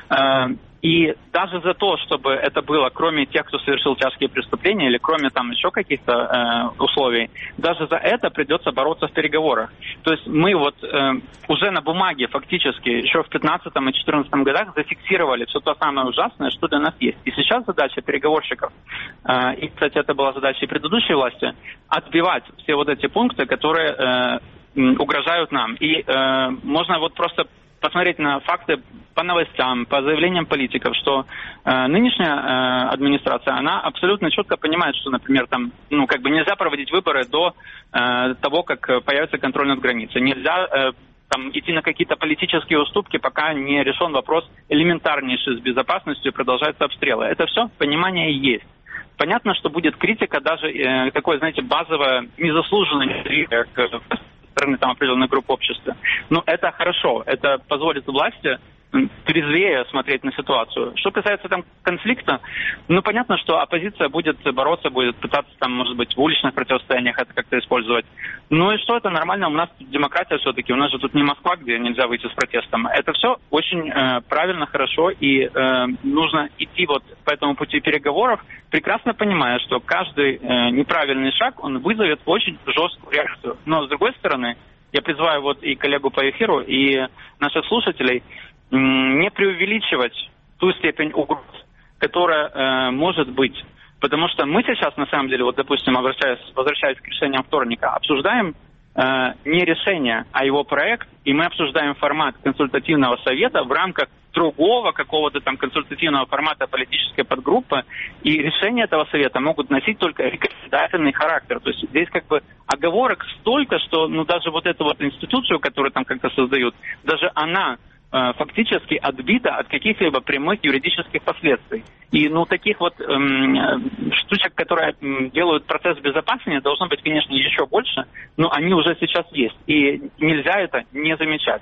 И даже за то, чтобы это было, кроме тех, кто совершил тяжкие преступления, или кроме там еще каких-то условий, даже за это придется бороться в переговорах. То есть мы вот уже на бумаге фактически еще в 2015 и 2014 годах зафиксировали все то самое ужасное, что для нас есть. И сейчас задача переговорщиков, и, кстати, это была задача и предыдущей власти, отбивать все вот эти пункты, которые угрожают нам. И можно вот просто посмотреть на факты по новостям, по заявлениям политиков, что нынешняя администрация, она абсолютно четко понимает, что, например, там, нельзя проводить выборы до того, как появится контроль над границей. Нельзя там идти на какие-то политические уступки, пока не решен вопрос элементарнейший с безопасностью и продолжаются обстрелы. Это все понимание есть. Понятно, что будет критика, даже такое, знаете, базовое, незаслуженное стороны там определенной группы общества. Но это хорошо, это позволит власти трезвее смотреть на ситуацию. Что касается там конфликта, понятно, что оппозиция будет бороться, будет пытаться там, может быть, в уличных противостояниях это как-то использовать. Ну и что, это нормально, у нас демократия все-таки, у нас же тут не Москва, где нельзя выйти с протестом. Это все очень правильно, хорошо, и нужно идти вот по этому пути переговоров, прекрасно понимая, что каждый неправильный шаг, он вызовет очень жесткую реакцию. Но с другой стороны, я призываю вот и коллегу по эфиру, и наших слушателей не преувеличивать ту степень угроз, которая может быть. Потому что мы сейчас, на самом деле, вот, допустим, возвращаясь к решениям вторника, обсуждаем не решение, а его проект, и мы обсуждаем формат консультативного совета в рамках другого какого-то там консультативного формата политической подгруппы, и решения этого совета могут носить только рекомендательный характер. То есть здесь как бы оговорок столько, что даже вот эту вот институцию, которую там как-то создают, даже она фактически отбита от каких-либо прямых юридических последствий. И таких вот штучек, которые делают процесс безопаснее, должно быть, конечно, еще больше, но они уже сейчас есть. И нельзя это не замечать.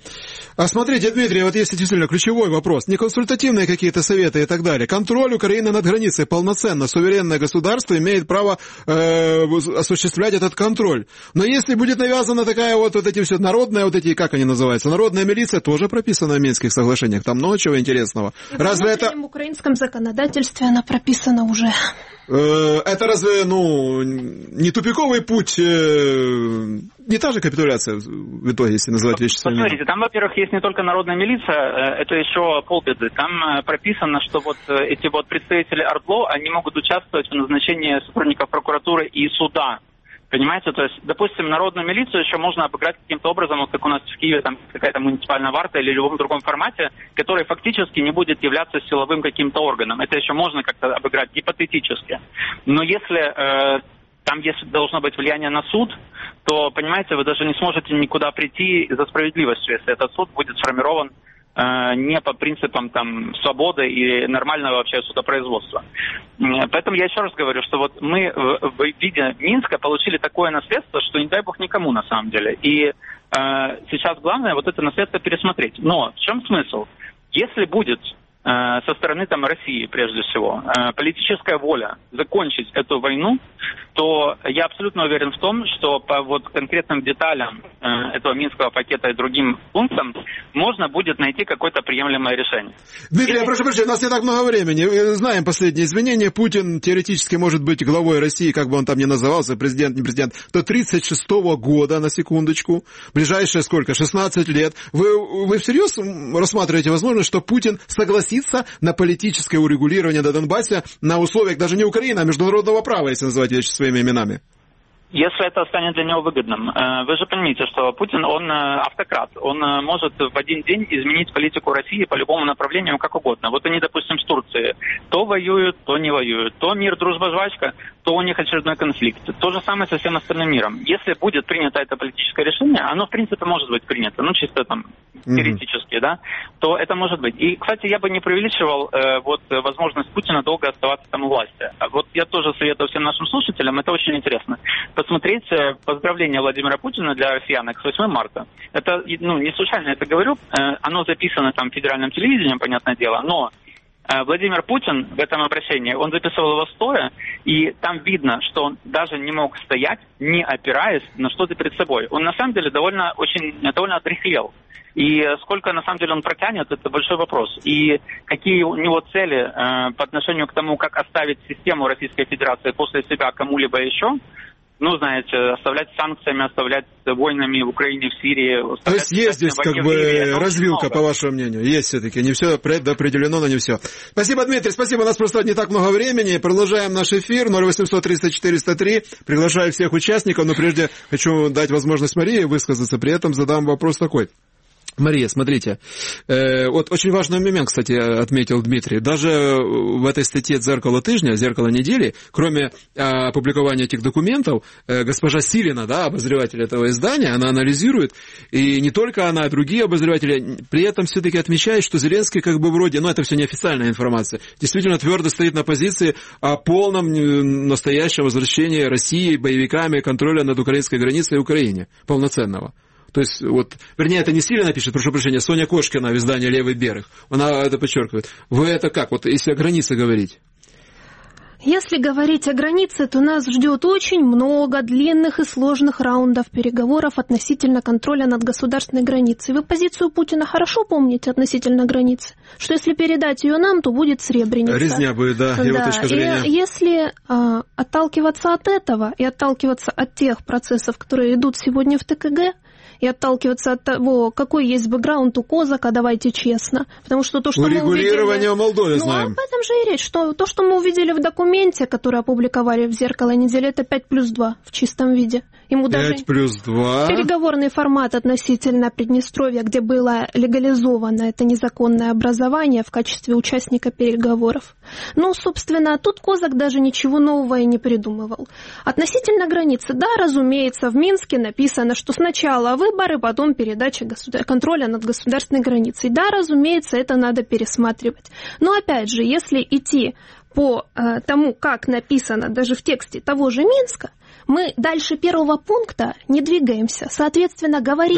А смотрите, Дмитрий, вот есть действительно ключевой вопрос. Не консультативные какие-то советы и так далее. Контроль Украины над границей полноценно. Суверенное государство имеет право осуществлять этот контроль. Но если будет навязана такая вот эти все народная, вот эти, как они называются, народная милиция, тоже прописана в Минских соглашениях. Там много чего интересного. Разве это... В украинском законодательстве она прописана уже. Это разве, не тупиковый путь, не та же капитуляция в итоге, если называть вещи своими? Посмотрите, там, во-первых, есть не только народная милиция, это еще полбеды. Там прописано, что вот эти вот представители ОРДЛО, они могут участвовать в назначении сотрудников прокуратуры и суда. Понимаете, то есть, допустим, народную милицию еще можно обыграть каким-то образом, вот как у нас в Киеве, там какая-то муниципальная варта или в любом другом формате, который фактически не будет являться силовым каким-то органом. Это еще можно как-то обыграть гипотетически. Но если там должно быть влияние на суд, то, понимаете, вы даже не сможете никуда прийти за справедливостью, если этот суд будет сформирован не по принципам там свободы и нормального вообще судопроизводства. Поэтому я еще раз говорю, что вот мы в виде Минска получили такое наследство, что не дай бог никому на самом деле. И сейчас главное вот это наследство пересмотреть. Но в чем смысл? Если будет со стороны там России, прежде всего, политическая воля закончить эту войну, то я абсолютно уверен в том, что по вот конкретным деталям этого Минского пакета и другим пунктам можно будет найти какое-то приемлемое решение. Дмитрий, я прошу прощения, у нас не так много времени. Знаем последние изменения. Путин теоретически может быть главой России, как бы он там ни назывался, президент, не президент, до 36-го года, на секундочку. Ближайшие сколько? 16 лет. Вы всерьез рассматриваете возможность, что Путин согласится на политическое урегулирование на Донбассе на условиях даже не Украины, а международного права, если называть вещи своими именами? Если это станет для него выгодным. Вы же понимаете, что Путин, он автократ. Он может в один день изменить политику России по любому направлению как угодно. Вот они, допустим, с Турцией. То воюют, то не воюют. То мир, дружба, жвачка, то у них очередной конфликт. То же самое со всем остальным миром. Если будет принято это политическое решение, оно, в принципе, может быть принято, ну, чисто там теоретически, да, то это может быть. И, кстати, я бы не преувеличивал возможность Путина долго оставаться там у власти. Вот я тоже советую всем нашим слушателям, это очень интересно, посмотреть поздравление Владимира Путина для россиянок с 8 марта. Это, не случайно это говорю, оно записано там федеральным телевидением, понятное дело, но Владимир Путин в этом обращении, он записывал его стоя, и там видно, что он даже не мог стоять, не опираясь на что-то перед собой. Он на самом деле довольно отряхлел. И сколько, на самом деле, он протянет, это большой вопрос. И какие у него цели по отношению к тому, как оставить систему Российской Федерации после себя кому-либо еще, знаете, оставлять санкциями, оставлять войнами в Украине, в Сирии. То есть есть здесь как бы развилка, по вашему мнению? Есть все-таки. Не все определено, но не все. Спасибо, Дмитрий, спасибо. У нас просто не так много времени. Продолжаем наш эфир. 0800 300 403. Приглашаю всех участников, но прежде хочу дать возможность Марии высказаться. При этом задам вопрос такой. Мария, смотрите, вот очень важный момент, кстати, отметил Дмитрий. Даже в этой статье «Зеркало тижня», «Зеркало недели», кроме опубликования этих документов, госпожа Силина, да, обозреватель этого издания, она анализирует, и не только она, а другие обозреватели, при этом все-таки отмечают, что Зеленский как бы вроде, это все неофициальная информация, действительно твердо стоит на позиции о полном настоящем возвращении России боевиками контроля над украинской границей и Украине, полноценного. То есть, вернее, это не Силина пишет, прошу прощения, Соня Кошкина в издании «Левый берег». Она это подчеркивает. Вы это как? Если о границе говорить? Если говорить о границе, то нас ждет очень много длинных и сложных раундов переговоров относительно контроля над государственной границей. Вы позицию Путина хорошо помните относительно границы? Что если передать ее нам, то будет Сребреница. Резня будет, да, его точка зрения. И если отталкиваться от этого и отталкиваться от тех процессов, которые идут сегодня в ТКГ, и отталкиваться от того, какой есть бэкграунд у Козака, давайте честно. Потому что то, что урегулирование в Молдове знаем. Об этом же и речь. То, что мы увидели в документе, который опубликовали в «Зеркало недели», это 5+2 в чистом виде. Ему 5+2. Переговорный формат относительно Приднестровья, где было легализовано это незаконное образование в качестве участника переговоров. Собственно, тут Козак даже ничего нового и не придумывал. Относительно границы, да, разумеется, в Минске написано, что сначала выборы, потом передача контроля над государственной границей. Да, разумеется, это надо пересматривать. Но опять же, если идти по тому, как написано даже в тексте того же Минска, мы дальше первого пункта не двигаемся. Соответственно, говорить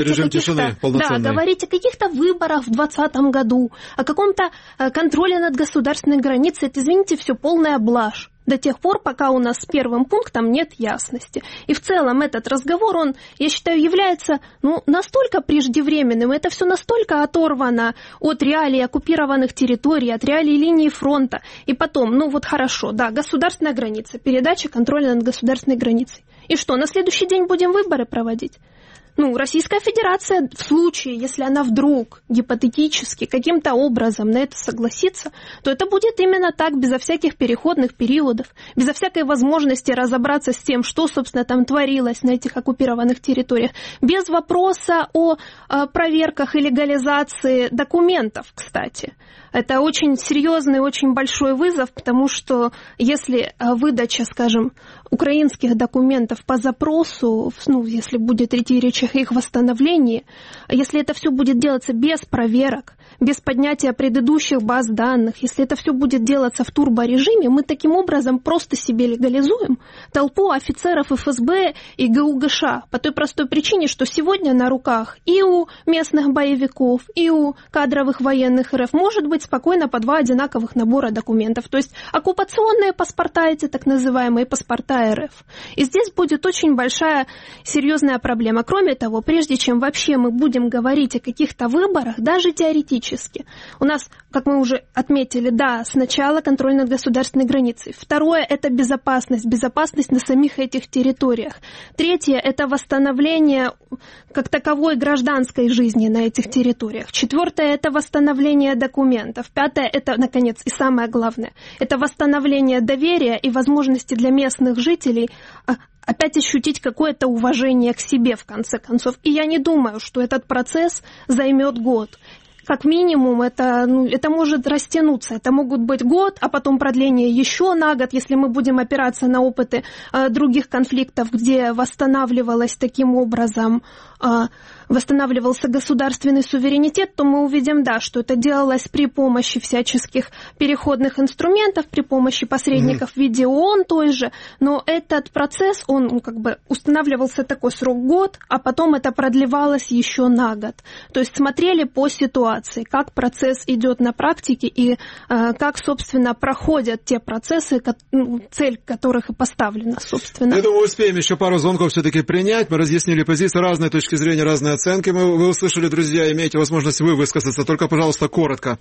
о каких-то выборах в 2020 году, о каком-то контроле над государственной границей, это, извините, все полная блажь. До тех пор, пока у нас с первым пунктом нет ясности. И в целом этот разговор, он, я считаю, является настолько преждевременным, это все настолько оторвано от реалий оккупированных территорий, от реалий линии фронта. И потом, хорошо, да, государственная граница, передача контроля над государственной границей. И что, на следующий день будем выборы проводить? Российская Федерация, в случае, если она вдруг гипотетически каким-то образом на это согласится, то это будет именно так, безо всяких переходных периодов, безо всякой возможности разобраться с тем, что, собственно, там творилось на этих оккупированных территориях, без вопроса о проверках и легализации документов, кстати. Это очень серьезный, очень большой вызов, потому что если выдача, скажем, украинских документов по запросу, если будет идти речь о их восстановлении, если это все будет делаться без проверок, без поднятия предыдущих баз данных, если это все будет делаться в турборежиме, мы таким образом просто себе легализуем толпу офицеров ФСБ и ГУГШ по той простой причине, что сегодня на руках и у местных боевиков, и у кадровых военных РФ может быть спокойно по 2 одинаковых набора документов, то есть оккупационные паспорта, эти так называемые паспорта РФ. И здесь будет очень большая, серьезная проблема. Кроме того, прежде чем вообще мы будем говорить о каких-то выборах, даже теоретически, у нас, как мы уже отметили, да, сначала контроль над государственной границей. Второе – это безопасность на самих этих территориях. Третье – это восстановление как таковой гражданской жизни на этих территориях. Четвертое – это восстановление документов. Пятое – это, наконец, и самое главное, это восстановление доверия и возможности для местных жителей опять ощутить какое-то уважение к себе, в конце концов. И я не думаю, что этот процесс займет год. Как минимум, это может растянуться. Это могут быть год, а потом продление еще на год, если мы будем опираться на опыты других конфликтов, где восстанавливалось таким образом, восстанавливался государственный суверенитет, то мы увидим, да, что это делалось при помощи всяческих переходных инструментов, при помощи посредников в виде ООН той же, но этот процесс, он устанавливался такой срок год, а потом это продлевалось еще на год. То есть смотрели по ситуации, как процесс идет на практике и как, собственно, проходят те процессы, цель которых и поставлена, собственно. Я думаю, успеем еще пару звонков все-таки принять. Мы разъяснили позиции, разные точки зрения, разные оценки. Вы услышали, друзья, имеете возможность вы высказаться. Только, пожалуйста, коротко.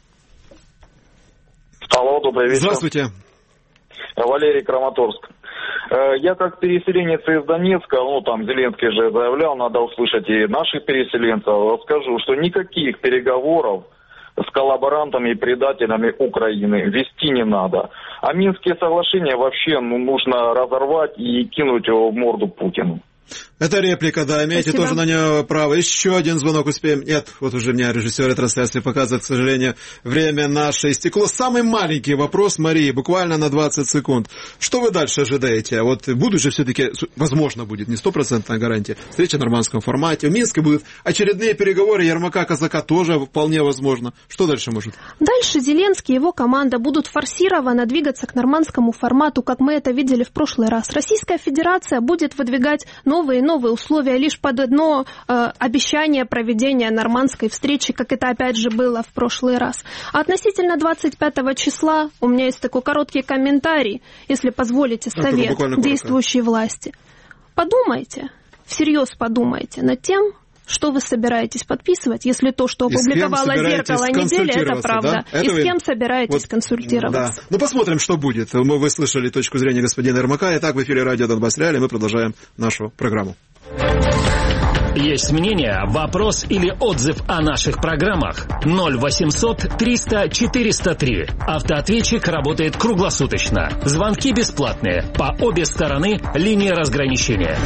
Алло, добрый вечер. Здравствуйте. Валерий, Краматорск. Я как переселенец из Донецка, там Зеленский же заявлял, надо услышать и наших переселенцев, скажу, что никаких переговоров с коллаборантами и предателями Украины вести не надо. А Минские соглашения вообще нужно разорвать и кинуть его в морду Путину. Это реплика, да, имеете Спасибо. тоже на нее право. Еще один звонок успеем. Нет, вот уже меня режиссеры трансляции показывают, к сожалению, время наше истекло. Самый маленький вопрос, Марии, буквально на 20 секунд. Что вы дальше ожидаете? Вот будут же все-таки, возможно, будет не 100% гарантия, встреча в нормандском формате. В Минске будут очередные переговоры Ермака-Казака, тоже вполне возможно. Что дальше может? Дальше Зеленский и его команда будут форсированно двигаться к нормандскому формату, как мы это видели в прошлый раз. Российская Федерация будет выдвигать новые условия лишь под одно обещание проведения нормандской встречи, как это опять же было в прошлый раз. А относительно 25 числа у меня есть такой короткий комментарий, если позволите, совет действующей власти. Подумайте, всерьез подумайте над тем, что вы собираетесь подписывать, если то, что опубликовало «Зеркало недели», это правда. Да? И с кем собираетесь консультироваться? Да. Посмотрим, что будет. Мы выслушали точку зрения господина Ермака. Итак, в эфире радио «Донбасс Реалии» мы продолжаем нашу программу. Есть мнение, вопрос или отзыв о наших программах? 0800 300 403. Автоответчик работает круглосуточно. Звонки бесплатные. По обе стороны линии разграничения.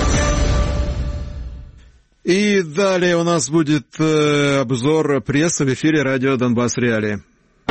И далее у нас будет обзор прессы в эфире радио «Донбасс Реалии».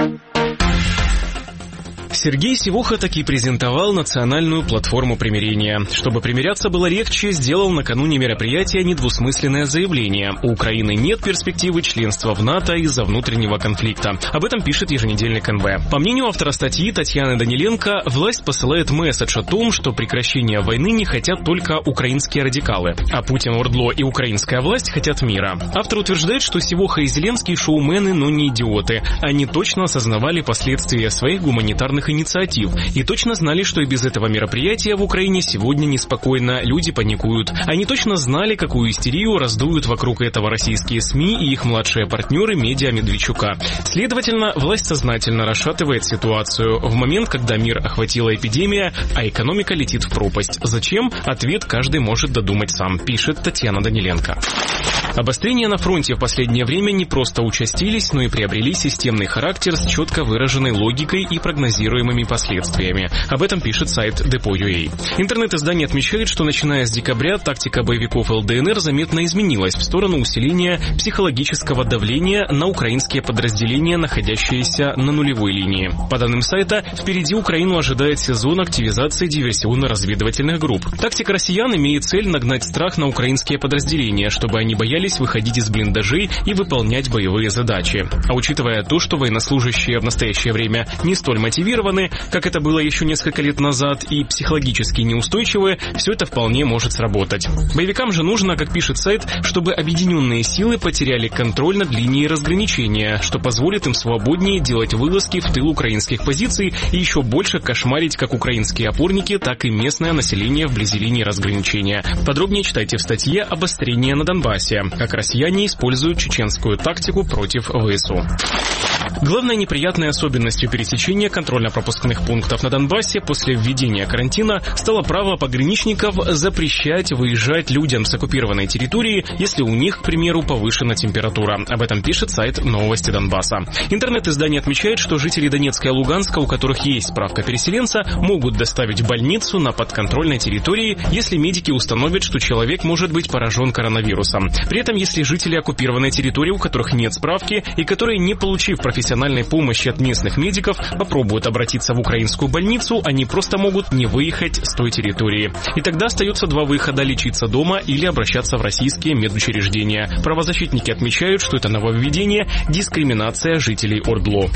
Сергей Сивуха таки презентовал национальную платформу примирения. Чтобы примиряться было легче, сделал накануне мероприятия недвусмысленное заявление. У Украины нет перспективы членства в НАТО из-за внутреннего конфликта. Об этом пишет еженедельник НВ. По мнению автора статьи Татьяны Даниленко, власть посылает месседж о том, что прекращение войны не хотят только украинские радикалы, а Путин, Ордло и украинская власть хотят мира. Автор утверждает, что Сивуха и Зеленский шоумены, но не идиоты. Они точно осознавали последствия своих гуманитарных инициатив и точно знали, что и без этого мероприятия в Украине сегодня неспокойно, люди паникуют. Они точно знали, какую истерию раздуют вокруг этого российские СМИ и их младшие партнеры медиа Медведчука. Следовательно, власть сознательно расшатывает ситуацию в момент, когда мир охватила эпидемия, а экономика летит в пропасть. Зачем? Ответ каждый может додумать сам, пишет Татьяна Даниленко. Обострения на фронте в последнее время не просто участились, но и приобрели системный характер с четко выраженной логикой и прогнозируемыми последствиями. Об этом пишет сайт Depo.ua. Интернет-издание отмечает, что начиная с декабря тактика боевиков ЛДНР заметно изменилась в сторону усиления психологического давления на украинские подразделения, находящиеся на нулевой линии. По данным сайта, впереди Украину ожидает сезон активизации диверсионно-разведывательных групп. Тактика россиян имеет цель нагнать страх на украинские подразделения, чтобы они боялись выходить из блиндажей и выполнять боевые задачи. А учитывая то, что военнослужащие в настоящее время не столь мотивированы, как это было еще несколько лет назад, и психологически неустойчивы, все это вполне может сработать. Боевикам же нужно, как пишет сайт, чтобы объединенные силы потеряли контроль над линией разграничения, что позволит им свободнее делать вылазки в тыл украинских позиций и еще больше кошмарить как украинские опорники, так и местное население вблизи линии разграничения. Подробнее читайте в статье «Обострение на Донбассе. Как россияне используют чеченскую тактику против ВСУ». Главной неприятной особенностью пересечения контрольно-пропускных пунктов на Донбассе после введения карантина стало право пограничников запрещать выезжать людям с оккупированной территории, если у них, к примеру, повышена температура. Об этом пишет сайт «Новости Донбасса». Интернет-издание отмечает, что жители Донецка и Луганска, у которых есть справка переселенца, могут доставить в больницу на подконтрольной территории, если медики установят, что человек может быть поражен коронавирусом. При этом, если жители оккупированной территории, у которых нет справки и которые, не получив профессиональной помощи от местных медиков, попробуют обратиться в украинскую больницу, они просто могут не выехать с той территории. И тогда остается два выхода: лечиться дома или обращаться в российские медучреждения. Правозащитники отмечают, что это нововведение – дискриминация жителей ОРДЛО.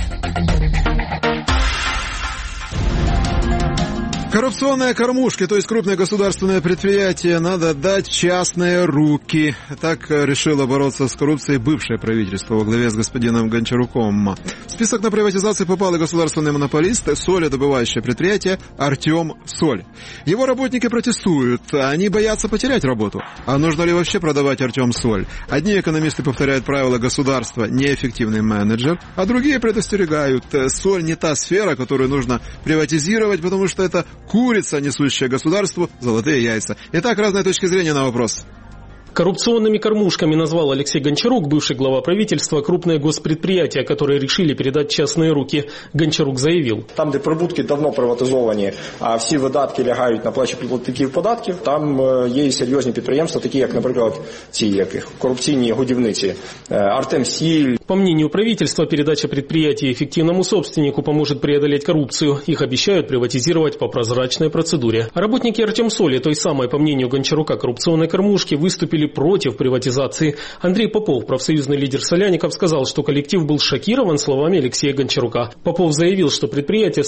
Коррупционные кормушки, то есть крупные государственные предприятия, надо дать в частные руки. Так решило бороться с коррупцией бывшее правительство во главе с господином Гончаруком. В список на приватизацию попал и государственный монополист, соледобывающее предприятие «Артемсоль». Его работники протестуют, они боятся потерять работу. А нужно ли вообще продавать «Артемсоль»? Одни экономисты повторяют правила государства «неэффективный менеджер», а другие предостерегают: соль не та сфера, которую нужно приватизировать, потому что это курица, несущая государству золотые яйца. Итак, разные точки зрения на вопрос. Коррупционными кормушками назвал Алексей Гончарук, бывший глава правительства, крупные госпредприятия, которые решили передать в частные руки. Гончарук заявил: там, де прибутки давно приватизовані, а всі видатки лягають на плечі платників податків, там є і серйозні підприємства, такі як, наприклад, ці коррупційні годівниці, Артемсіль. По мнению правительства, передача предприятий эффективному собственнику поможет преодолеть коррупцию. Их обещают приватизировать по прозрачной процедуре. А работники Артемсоли, той самой, по мнению Гончарука, коррупционной кормушки, выступили против приватизации. Андрей Попов, профсоюзный лидер соляников, сказал, что коллектив был шокирован словами Алексея Гончарука. Попов заявил, что предприятие с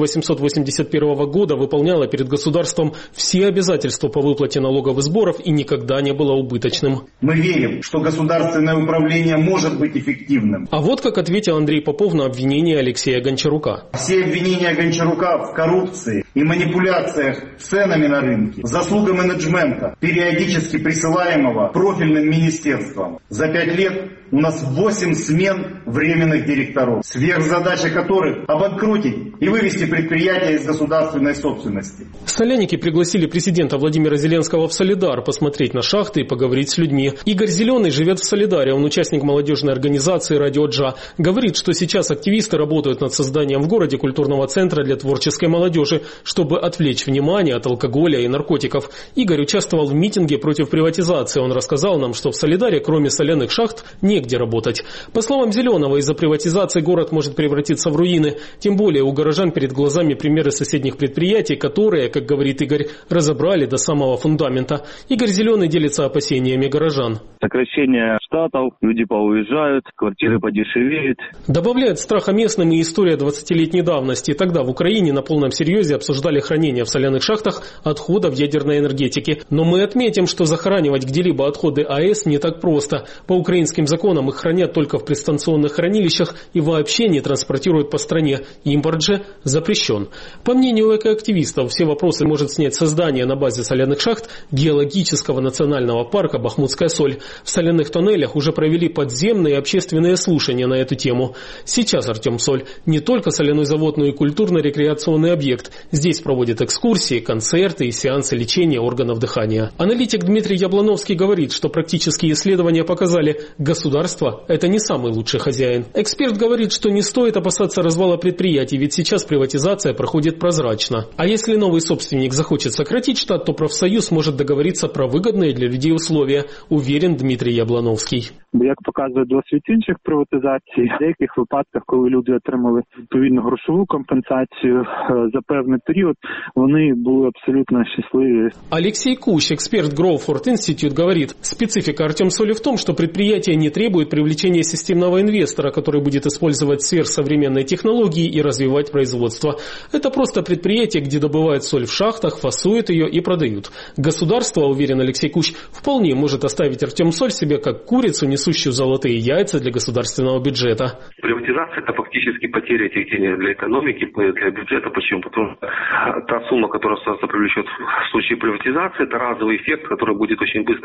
1881 года выполняло перед государством все обязательства по выплате налогов и сборов и никогда не было убыточным. Мы верим, что государственное управление может быть эффективным. А вот как ответил Андрей Попов на обвинение Алексея Гончарука. Все обвинения Гончарука в коррупции и манипуляциях ценами на рынке, заслуга менеджмента, периодически присылаемого профильным министерством. За 5 лет у нас 8 смен временных директоров, сверхзадача которых обанкротить и вывести предприятия из государственной собственности. Соляники пригласили президента Владимира Зеленского в Солидар посмотреть на шахты и поговорить с людьми. Игорь Зеленый живет в Солидаре, он участник молодежной организации «Радио Джа». Говорит, что сейчас активисты работают над созданием в городе культурного центра для творческой молодежи, чтобы отвлечь внимание от алкоголя и наркотиков. Игорь участвовал в митинге против приватизации. Он рассказал нам, что в Солидаре, кроме соляных шахт, негде работать. По словам Зеленого, из-за приватизации город может превратиться в руины. Тем более у горожан перед глазами примеры соседних предприятий, которые, как говорит Игорь, разобрали до самого фундамента. Игорь Зеленый делится опасениями горожан. Сокращение штатов, люди поуезжают, квартиры подешевеют. Добавляет страха местным и история 20-летней давности. Тогда в Украине на полном серьезе обсуждали хранение в соляных шахтах отходов ядерной энергетики. Но мы отметим, что захоранивать где-либо отходы АЭС не так просто. По украинским законам их хранят только в предстанционных хранилищах и вообще не транспортируют по стране. Импорт же запрещен. По мнению экоактивистов, все вопросы может снять создание на базе соляных шахт геологического национального парка «Бахмутская соль». В соляных тоннелях уже провели подземные общественные слушания на эту тему. Сейчас Артемсоль не только соляной завод, но и культурно-рекреационный объект. Здесь проводят экскурсии, концерты и сеансы лечения органов дыхания. Аналитик Дмитрий Яблоновский говорит, что практические исследования показали, государство – это не самый лучший хозяин. Эксперт говорит, что не стоит опасаться развала предприятий, ведь сейчас приватизация проходит прозрачно. А если новый собственник захочет сократить штат, то профсоюз может договориться про выгодные для людей условия, уверен Дмитрий Яблоновский. Як показує досвід інших приватизацій, в деяких випадках, коли люди отримали відповідну грошову компенсацію за певний період, вони були абсолютно щасливі. Алексей Кущ, эксперт Growford Institute, говорит, специфика Артемсоли в том, что предприятие не требует привлечения системного инвестора, который будет использовать сверхсовременные технологии и развивать производство. Это просто предприятие, где добывают соль в шахтах, фасуют ее и продают. Государство, уверен Алексей Кущ, вполне может оставить Артемсоль себе как курицу, несущую золотые яйца для государственного бюджета. Приватизация – это фактически потеря этих денег для экономики, для бюджета. Почему? Потому что та сумма, которая привлечет в случае приватизации, это разовый эффект, который будет очень быстро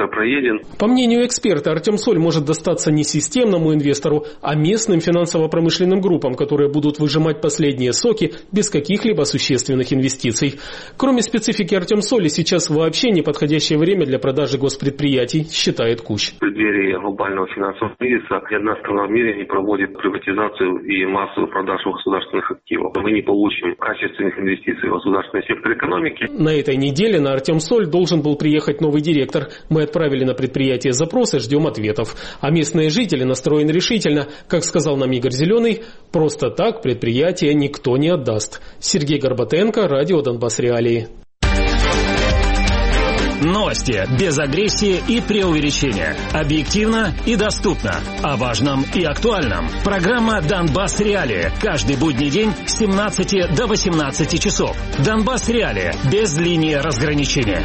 проеден. По мнению эксперта, Артемсоль может достаться не системному инвестору, а местным финансово-промышленным группам, которые будут выжимать последние соки без каких-либо существенных инвестиций. Кроме специфики Артемсоли, сейчас вообще неподходящее время для продажи госпредприятий, считает Кущ. В преддверии глобального финансового кризиса ни одна страна в мире не проводит приватизацию и массовую продажу государственных активов. Мы не получим качественных инвестиций в государственный сектор экономики. На этой неделе на Артемсоль должен был приехать новый директор. Мы отправили на предприятие запросы, ждем ответов. А местные жители настроены решительно. Как сказал нам Игорь Зеленый, просто так предприятие никто не отдаст. Сергей Горбатенко, радио Донбасс Реалии. Новости без агрессии и преувеличения. Объективно и доступно. О важном и актуальном. Программа «Донбасс Реалии». Каждый будний день с 17 до 18 часов. «Донбасс Реалии» без линии разграничения.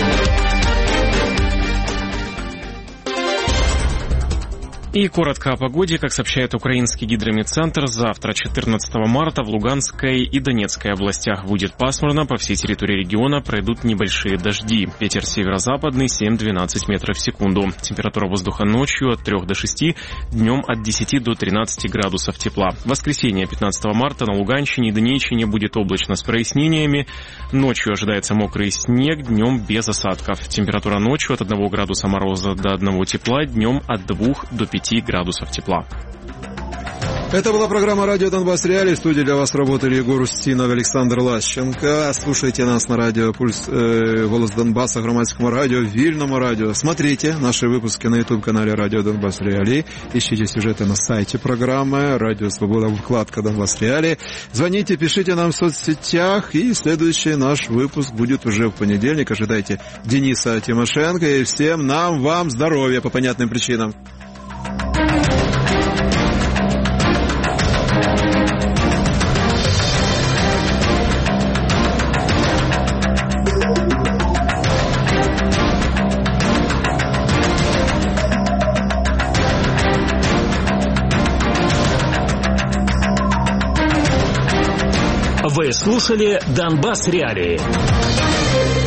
И коротко о погоде. Как сообщает украинский гидрометцентр, завтра, 14 марта, в Луганской и Донецкой областях будет пасмурно. По всей территории региона пройдут небольшие дожди. Ветер северо-западный 7-12 метров в секунду. Температура воздуха ночью от 3 до 6, днем от 10 до 13 градусов тепла. В воскресенье, 15 марта, на Луганщине и Донеччине будет облачно с прояснениями. Ночью ожидается мокрый снег, днем без осадков. Температура ночью от 1 градуса мороза до 1 тепла, днем от 2 до 5 градусов тепла. Это была программа «Радио Донбасс Реалии». В студии для вас работали Егор Устинов, Александр Лащенко. Слушайте нас на радио «Пульс», «Голос Донбасса», громадскому радио, Вильному радио. Смотрите наши выпуски на YouTube-канале «Радио Донбасс Реалии». Ищите сюжеты на сайте программы «Радио Свобода», вкладка «Донбасс Реалии». Звоните, пишите нам в соцсетях. И следующий наш выпуск будет уже в понедельник. Ожидайте Дениса Тимошенко. И всем нам, вам здоровья по понятным причинам. Вы слушали «Донбасс Реалии».